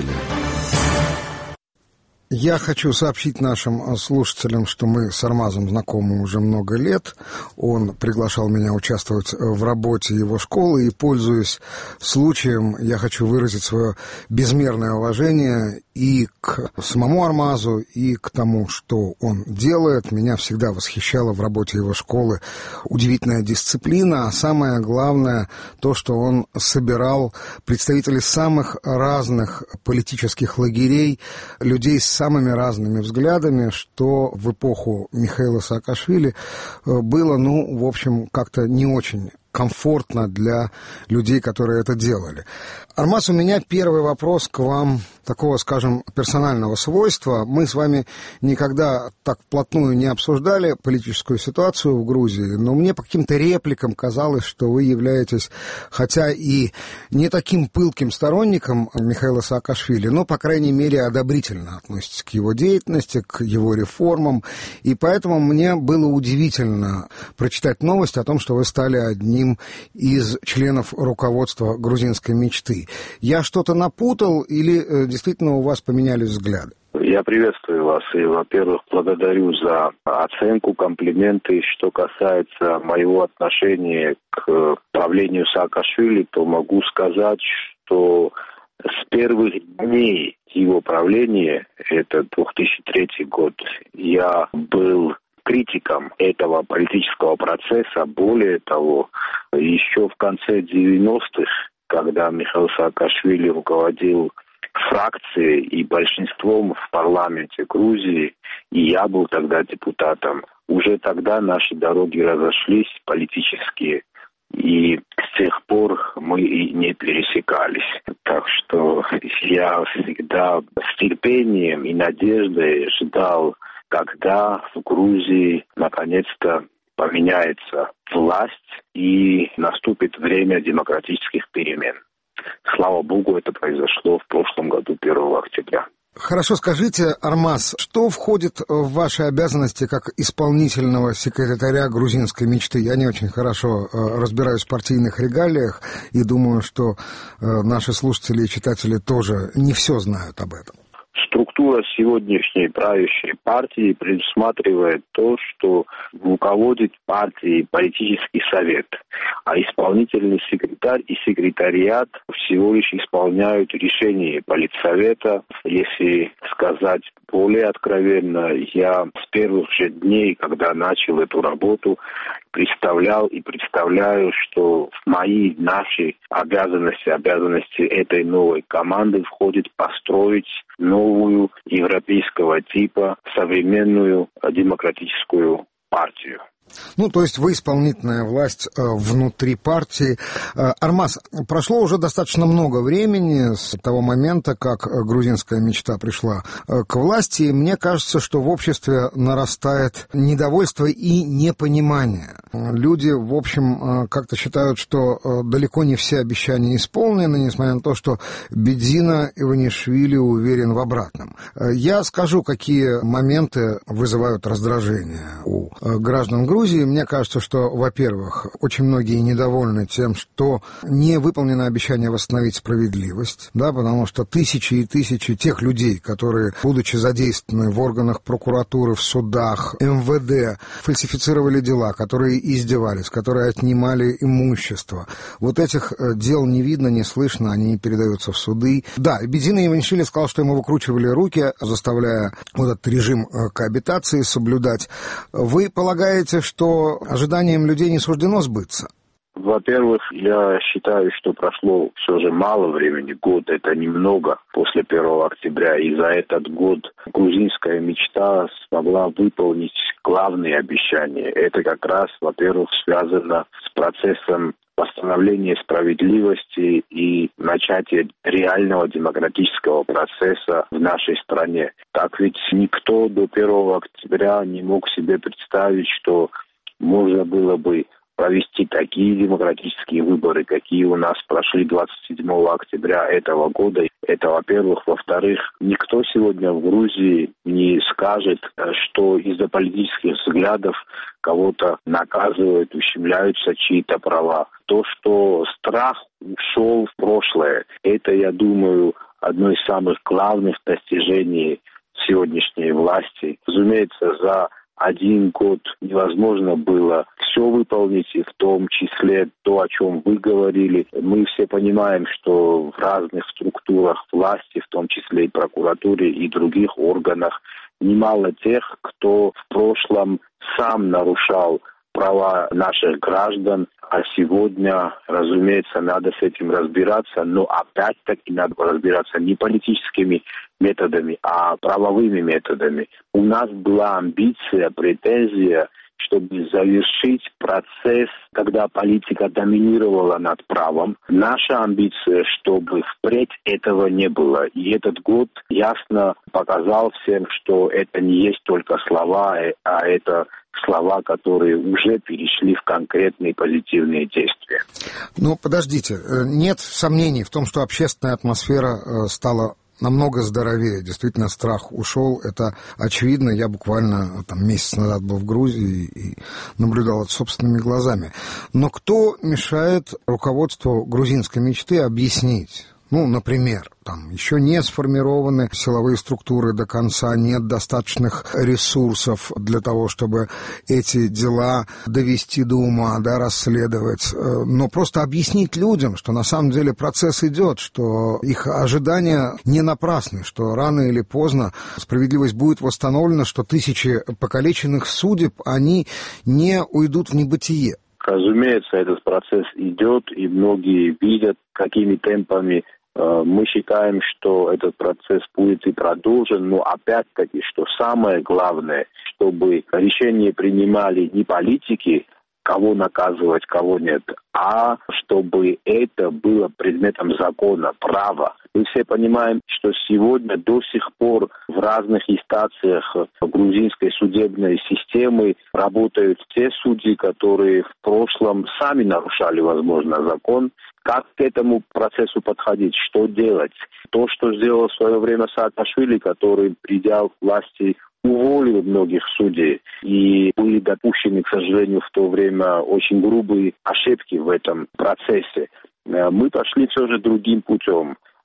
Я хочу сообщить нашим слушателям, что мы с Армазом знакомы уже много лет. Он приглашал меня участвовать в работе его школы, и, пользуясь случаем, я хочу выразить свое безмерное уважение и к самому Армазу, и к тому, что он делает. Меня всегда восхищала в работе его школы удивительная дисциплина, а самое главное то, что он собирал представителей самых разных политических лагерей, людей с самыми разными взглядами, что в эпоху Михаила Саакашвили было, ну, в общем, как-то не очень комфортно для людей, которые это делали. Армаз, у меня первый вопрос к вам такого, скажем, персонального свойства. Мы с вами никогда так вплотную не обсуждали политическую ситуацию в Грузии, но мне по каким-то репликам казалось, что вы являетесь, хотя и не таким пылким сторонником Михаила Саакашвили, но, по крайней мере, одобрительно относитесь к его деятельности, к его реформам. И поэтому мне было удивительно прочитать новость о том, что вы стали одним из членов руководства грузинской мечты. Я что-то напутал или действительно у вас поменялись взгляды? Я приветствую вас и, во-первых, благодарю за оценку, комплименты. Что касается моего отношения к правлению Саакашвили, то могу сказать, что с первых дней его правления, это две тысячи третий год, я был критиком этого политического процесса. Более того, еще в конце девяностых, когда Михаил Саакашвили руководил фракцией и большинством в парламенте Грузии, и я был тогда депутатом, уже тогда наши дороги разошлись политические, и с тех пор мы и не пересекались. Так что я всегда с терпением и надеждой ждал, когда в Грузии наконец-то поменяется власть и наступит время демократических перемен. Слава Богу, это произошло в прошлом году, первого октября. Хорошо, скажите, Армаз, что входит в ваши обязанности как исполнительного секретаря грузинской мечты? Я не очень хорошо разбираюсь в партийных регалиях и думаю, что наши слушатели и читатели тоже не все знают об этом. Структура сегодняшней правящей партии предусматривает то, что руководит партией политический совет, а исполнительный секретарь и секретариат всего лишь исполняют решения политсовета. Если сказать более откровенно, я с первых же дней, когда начал эту работу, представлял и представляю, что в мои, наши обязанности, обязанности этой новой команды входит построить новую европейского типа современную демократическую партию. Ну, то есть вы исполнительная власть э, внутри партии. Э, Армаз, прошло уже достаточно много времени с того момента, как грузинская мечта пришла э, к власти, и мне кажется, что в обществе нарастает недовольство и непонимание. Люди, в общем, э, как-то считают, что э, далеко не все обещания исполнены, несмотря на то, что Бедзина Иванишвили уверен в обратном. Э, я скажу, какие моменты вызывают раздражение у э, граждан Грузии. Мне кажется, что, во-первых, очень многие недовольны тем, что не выполнено обещание восстановить справедливость, да, потому что тысячи и тысячи тех людей, которые, будучи задействованы в органах прокуратуры, в судах, эм вэ дэ, фальсифицировали дела, которые издевались, которые отнимали имущество. Вот этих дел не видно, не слышно, они не передаются в суды. Да, Бедзина Иванишвили сказал, что ему выкручивали руки, заставляя вот этот режим коабитации соблюдать. Вы полагаете, что ожиданиям людей не суждено сбыться? Во-первых, я считаю, что прошло все же мало времени, год это немного после первого октября, и за этот год грузинская мечта смогла выполнить главные обещания. Это как раз, во-первых, связано с процессом восстановления справедливости и начатия реального демократического процесса в нашей стране. Так ведь никто до первого октября не мог себе представить, что можно было бы провести такие демократические выборы, какие у нас прошли двадцать седьмого октября этого года. Это, во-первых. Во-вторых, никто сегодня в Грузии не скажет, что из-за политических взглядов кого-то наказывают, ущемляются чьи-то права. То, что страх ушел в прошлое, это, я думаю, одно из самых главных достижений сегодняшней власти. Разумеется, за один год невозможно было все выполнить, и в том числе то, о чем вы говорили. Мы все понимаем, что в разных структурах власти, в том числе и прокуратуре, и других органах, немало тех, кто в прошлом сам нарушал права наших граждан, а сегодня, разумеется, надо с этим разбираться, но опять-таки надо разбираться не политическими методами, а правовыми методами. У нас была амбиция, претензия, чтобы завершить процесс, когда политика доминировала над правом. Наша амбиция, чтобы впредь этого не было. И этот год ясно показал всем, что это не есть только слова, а это слова, которые уже перешли в конкретные позитивные действия. Ну, подождите, нет сомнений в том, что общественная атмосфера стала намного здоровее. Действительно, страх ушел, это очевидно. Я буквально там месяц назад был в Грузии и наблюдал это собственными глазами. Но кто мешает руководству грузинской мечты объяснить? Ну, например, там еще не сформированы силовые структуры до конца, нет достаточных ресурсов для того, чтобы эти дела довести до ума, да, расследовать. Но просто объяснить людям, что на самом деле процесс идет, что их ожидания не напрасны, что рано или поздно справедливость будет восстановлена, что тысячи покалеченных судеб, они не уйдут в небытие. Разумеется, этот процесс идет, и многие видят, какими темпами. Мы считаем, что этот процесс будет и продолжен, но опять-таки, что самое главное, чтобы решения принимали не политики, кого наказывать, кого нет, а чтобы это было предметом закона, права. Мы все понимаем, что сегодня до сих пор в разных инстанциях грузинской судебной системы работают те судьи, которые в прошлом сами нарушали, возможно, закон. Как к этому процессу подходить, что делать? То, что сделал в свое время Саакашвили, который, придя к власти, уволил многих судей, и были допущены, к сожалению, в то время очень грубые ошибки в этом процессе. Мы пошли все же другим путем.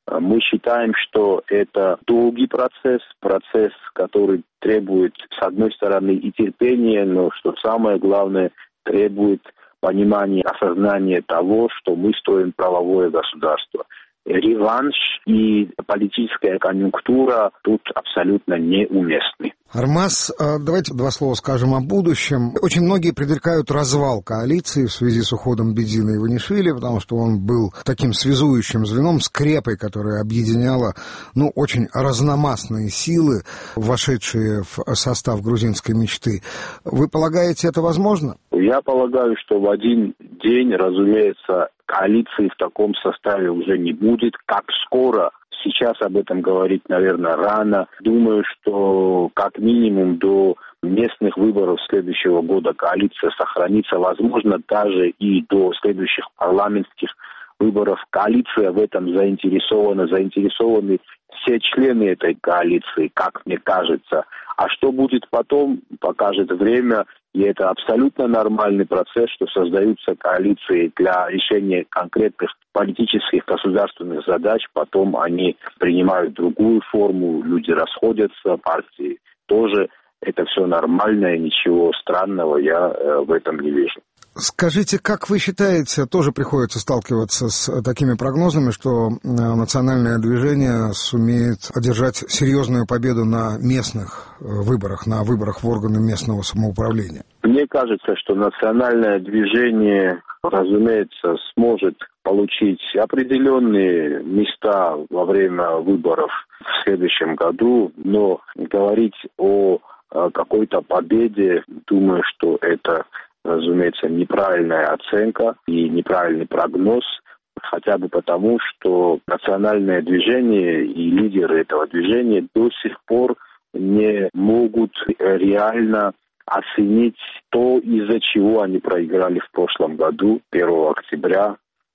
Мы считаем, что это долгий процесс, процесс, который требует, с одной стороны, и терпения, но, что самое главное, требует понимания, осознания того, что мы строим правовое государство. Реванш и политическая конъюнктура тут абсолютно неуместны. Армаз, давайте два слова скажем о будущем. Очень многие предрекают развал коалиции в связи с уходом Бедзина Иванишвили, потому что он был таким связующим звеном, скрепой, которая объединяла, ну, очень разномастные силы, вошедшие в состав грузинской мечты. Вы полагаете, это возможно? Я полагаю, что в один день, разумеется, коалиции в таком составе уже не будет. Как скоро? Сейчас об этом говорить, наверное, рано. Думаю, что как минимум до местных выборов следующего года коалиция сохранится. Возможно, даже и до следующих парламентских выборов коалиция в этом заинтересована. Заинтересованы все члены этой коалиции, как мне кажется. А что будет потом, покажет время. И это абсолютно нормальный процесс, что создаются коалиции для решения конкретных политических государственных задач. Потом они принимают другую форму, люди расходятся, партии тоже. Это все нормально, и ничего странного я э, в этом не вижу. Скажите, как вы считаете, тоже приходится сталкиваться с такими прогнозами, что национальное движение сумеет одержать серьезную победу на местных выборах, на выборах в органы местного самоуправления? Мне кажется, что национальное движение, разумеется, сможет получить определенные места во время выборов в следующем году, но говорить о какой-то победе, думаю, что это, разумеется, неправильная оценка и неправильный прогноз, хотя бы потому, что национальное движение и лидеры этого движения до сих пор не могут реально оценить то, из-за чего они проиграли в прошлом году, первого октября,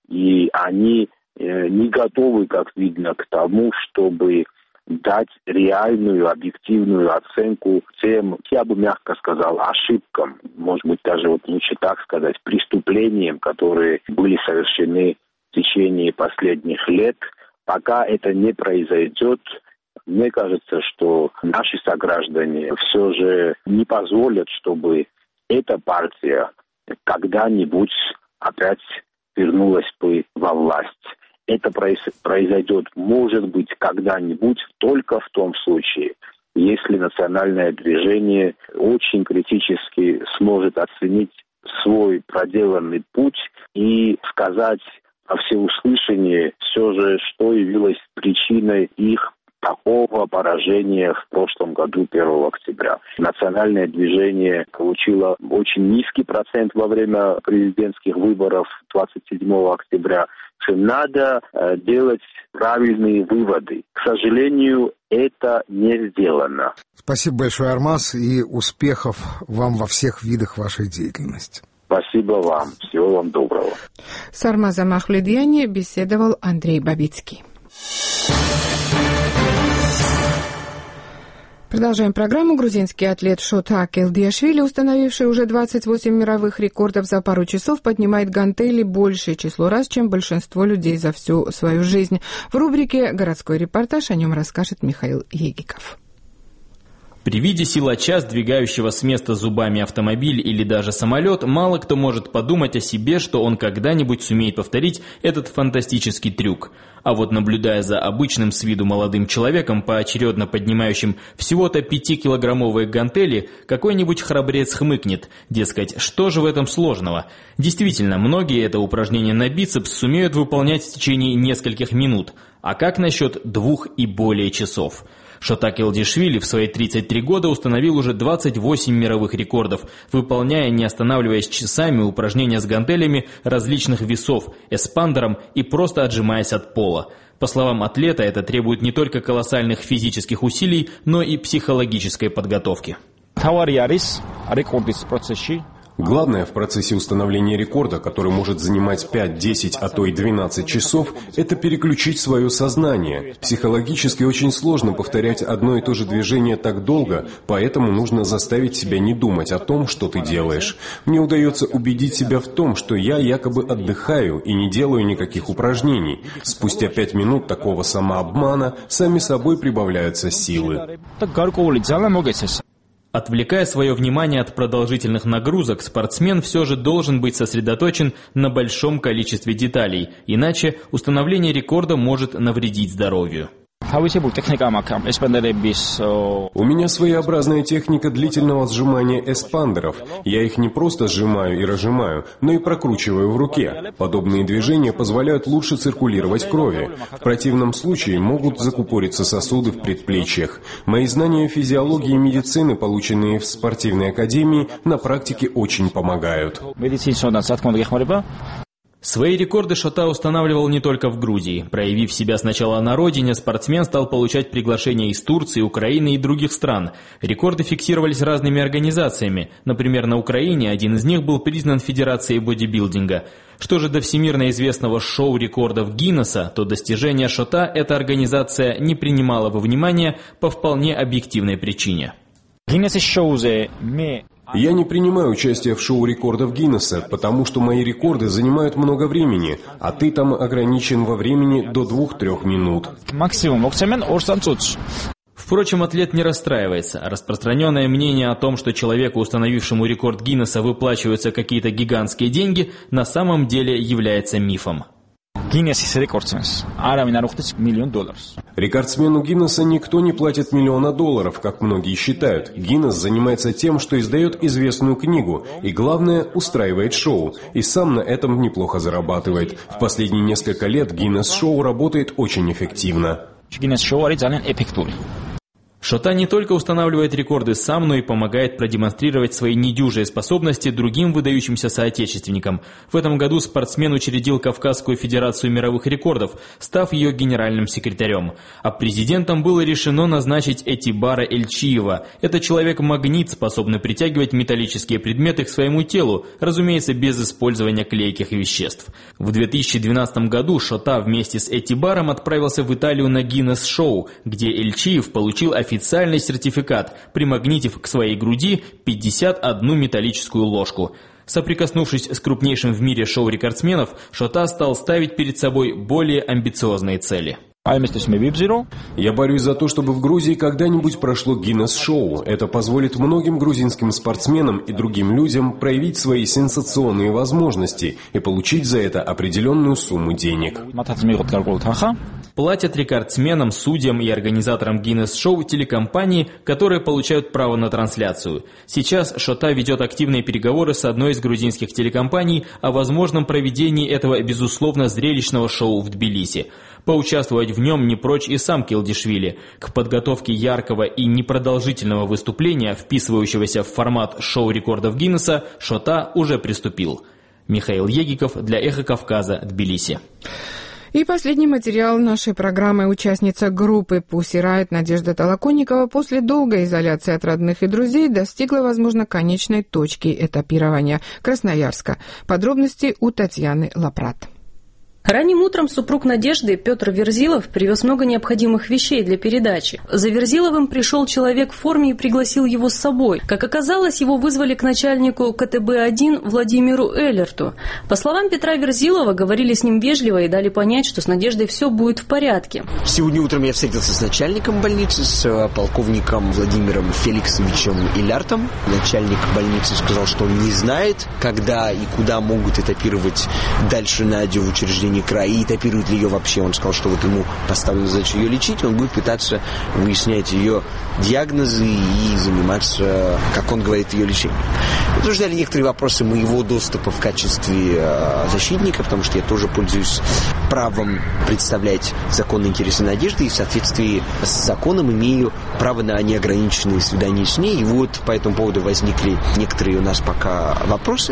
и они не готовы, как видно, к тому, чтобы дать реальную, объективную оценку тем, я бы мягко сказал, ошибкам, может быть, даже вот лучше так сказать, преступлениям, которые были совершены в течение последних лет. Пока это не произойдет, мне кажется, что наши сограждане все же не позволят, чтобы эта партия когда-нибудь опять вернулась бы во власть. Это произойдет, может быть, когда-нибудь только в том случае, если национальное движение очень критически сможет оценить свой проделанный путь и сказать во всеуслышание все же, что явилось причиной их такого поражения в прошлом году, первого октября. Национальное движение получило очень низкий процент во время президентских выборов двадцать седьмого октября. Надо э, делать правильные выводы. К сожалению, это не сделано. Спасибо большое, Армаз, и успехов вам во всех видах вашей деятельности. Спасибо вам. Всего вам доброго. С Армазом Ахмедьяни беседовал Андрей Бабицкий. Продолжаем программу. Грузинский атлет Шотак Элдиашвили, установивший уже двадцать восемь мировых рекордов за пару часов, поднимает гантели большее число раз, чем большинство людей за всю свою жизнь. В рубрике «Городской репортаж» о нем расскажет Михаил Егиков. При виде силача, сдвигающего с места зубами автомобиль или даже самолет, мало кто может подумать о себе, что он когда-нибудь сумеет повторить этот фантастический трюк. А вот наблюдая за обычным с виду молодым человеком, поочередно поднимающим всего-то пятикилограммовые гантели, какой-нибудь храбрец хмыкнет, дескать, что же в этом сложного? Действительно, многие это упражнение на бицепс сумеют выполнять в течение нескольких минут. А как насчет двух и более часов? Шотак Элдиашвили в свои тридцать три года установил уже двадцать восемь мировых рекордов, выполняя, не останавливаясь часами, упражнения с гантелями различных весов, эспандером и просто отжимаясь от пола. По словам атлета, это требует не только колоссальных физических усилий, но и психологической подготовки. Главное в процессе установления рекорда, который может занимать пять, десять, а то и двенадцать часов, это переключить свое сознание. Психологически очень сложно повторять одно и то же движение так долго, поэтому нужно заставить себя не думать о том, что ты делаешь. Мне удается убедить себя в том, что я якобы отдыхаю и не делаю никаких упражнений. Спустя пять минут такого самообмана сами собой прибавляются силы. Отвлекая свое внимание от продолжительных нагрузок, спортсмен все же должен быть сосредоточен на большом количестве деталей, иначе установление рекорда может навредить здоровью. У меня своеобразная техника длительного сжимания эспандеров. Я их не просто сжимаю и разжимаю, но и прокручиваю в руке. Подобные движения позволяют лучше циркулировать крови. В противном случае могут закупориться сосуды в предплечьях. Мои знания физиологии и медицины, полученные в спортивной академии, на практике очень помогают. Свои рекорды Шота устанавливал не только в Грузии. Проявив себя сначала на родине, спортсмен стал получать приглашения из Турции, Украины и других стран. Рекорды фиксировались разными организациями. Например, на Украине один из них был признан Федерацией бодибилдинга. Что же до всемирно известного шоу рекордов Гиннесса, то достижения Шота эта организация не принимала во внимание по вполне объективной причине. Я не принимаю участие в шоу рекордов Гиннесса, потому что мои рекорды занимают много времени, а ты там ограничен во времени до двух-трех минут. Впрочем, атлет не расстраивается. Распространенное мнение о том, что человеку, установившему рекорд Гиннесса, выплачиваются какие-то гигантские деньги, на самом деле является мифом. Рекордсмену Гиннесса никто не платит миллиона долларов, как многие считают. Гиннесс занимается тем, что издает известную книгу, и, главное, устраивает шоу, и сам на этом неплохо зарабатывает. В последние несколько лет Гиннесс-шоу работает очень эффективно. Шота не только устанавливает рекорды сам, но и помогает продемонстрировать свои недюжие способности другим выдающимся соотечественникам. В этом году спортсмен учредил Кавказскую федерацию мировых рекордов, став ее генеральным секретарем. А президентом было решено назначить Этибара Эльчиева. Это человек-магнит, способный притягивать металлические предметы к своему телу, разумеется, без использования клейких веществ. В две тысячи двенадцатом году Шота вместе с Этибаром отправился в Италию на Гиннесс-шоу, где Эльчиев получил официальный Официальный сертификат, примагнитив к своей груди пятьдесят одну металлическую ложку. Соприкоснувшись с крупнейшим в мире шоу-рекордсменов, Шота стал ставить перед собой более амбициозные цели. Я борюсь за то, чтобы в Грузии когда-нибудь прошло Гиннесс-шоу. Это позволит многим грузинским спортсменам и другим людям проявить свои сенсационные возможности и получить за это определенную сумму денег. Платят рекордсменам, судьям и организаторам Гиннесс-шоу телекомпании, которые получают право на трансляцию. Сейчас Шота ведет активные переговоры с одной из грузинских телекомпаний о возможном проведении этого, безусловно, зрелищного шоу в Тбилиси. Поучаствовать в нем не прочь и сам Келдишвили. К подготовке яркого и непродолжительного выступления, вписывающегося в формат шоу рекордов Гиннесса, Шота уже приступил. Михаил Егиков для «Эхо Кавказа», Тбилиси. И последний материал нашей программы. Участница группы Pussy Riot Надежда Толоконникова после долгой изоляции от родных и друзей достигла, возможно, конечной точки этапирования – Красноярска. Подробности у Татьяны Лапрат. Ранним утром супруг Надежды, Петр Верзилов, привез много необходимых вещей для передачи. За Верзиловым пришел человек в форме и пригласил его с собой. Как оказалось, его вызвали к начальнику ка тэ бэ один Владимиру Эллерту. По словам Петра Верзилова, говорили с ним вежливо и дали понять, что с Надеждой все будет в порядке. Сегодня утром я встретился с начальником больницы, с полковником Владимиром Феликсовичем Эллертом. Начальник больницы сказал, что он не знает, когда и куда могут этапировать дальше Надю в учреждении края и этапирует ли ее вообще. Он сказал, что вот ему поставлена задача ее лечить, он будет пытаться выяснять ее диагнозы и заниматься, как он говорит, ее лечением. Обсуждали некоторые вопросы моего доступа в качестве э, защитника, потому что я тоже пользуюсь правом представлять законные интересы Надежды и в соответствии с законом имею право на неограниченные свидания с ней. И вот по этому поводу возникли некоторые у нас пока вопросы.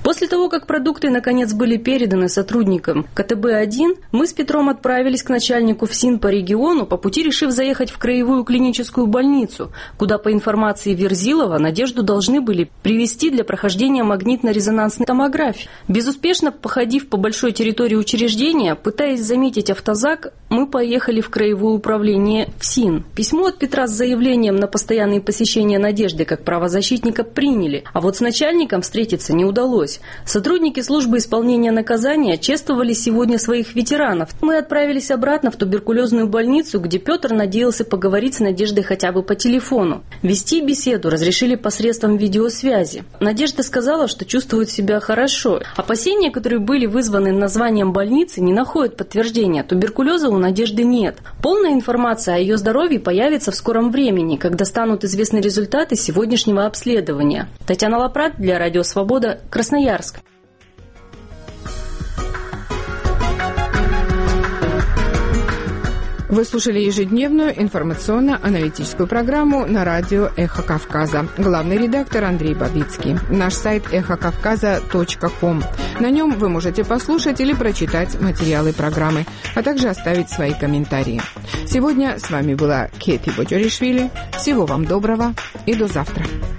После того, как продукты наконец были переданы сотрудникам ка тэ бэ один, мы с Петром отправились к начальнику ФСИН по региону, по пути решив заехать в краевую клиническую больницу, куда, по информации Верзилова, Надежду должны были привезти для прохождения магнитно-резонансной томографии. Безуспешно походив по большой территории учреждения, пытаясь заметить автозак, мы поехали в краевое управление ФСИН. Письмо от Петра с заявлением на постоянные посещения Надежды как правозащитника приняли, а вот с начальником встретиться не удалось. Сотрудники службы исполнения наказания чествовали сегодня своих ветеранов. Мы отправились обратно в туберкулезную больницу, где Петр надеялся поговорить с Надеждой хотя бы по телефону. Вести беседу разрешили посредством видеосвязи. Надежда сказала, что чувствует себя хорошо. Опасения, которые были вызваны названием больницы, не находят подтверждения. Туберкулеза у Надежды нет. Полная информация о ее здоровье появится в скором времени, когда станут известны результаты сегодняшнего обследования. Татьяна Лапрат для Радио Свобода, Красноярск. Вы слушали ежедневную информационно-аналитическую программу на радио «Эхо Кавказа». Главный редактор Андрей Бабицкий. Наш сайт эхо кавказа точка ком. На нем вы можете послушать или прочитать материалы программы, а также оставить свои комментарии. Сегодня с вами была Кети Боджоришвили. Всего вам доброго и до завтра.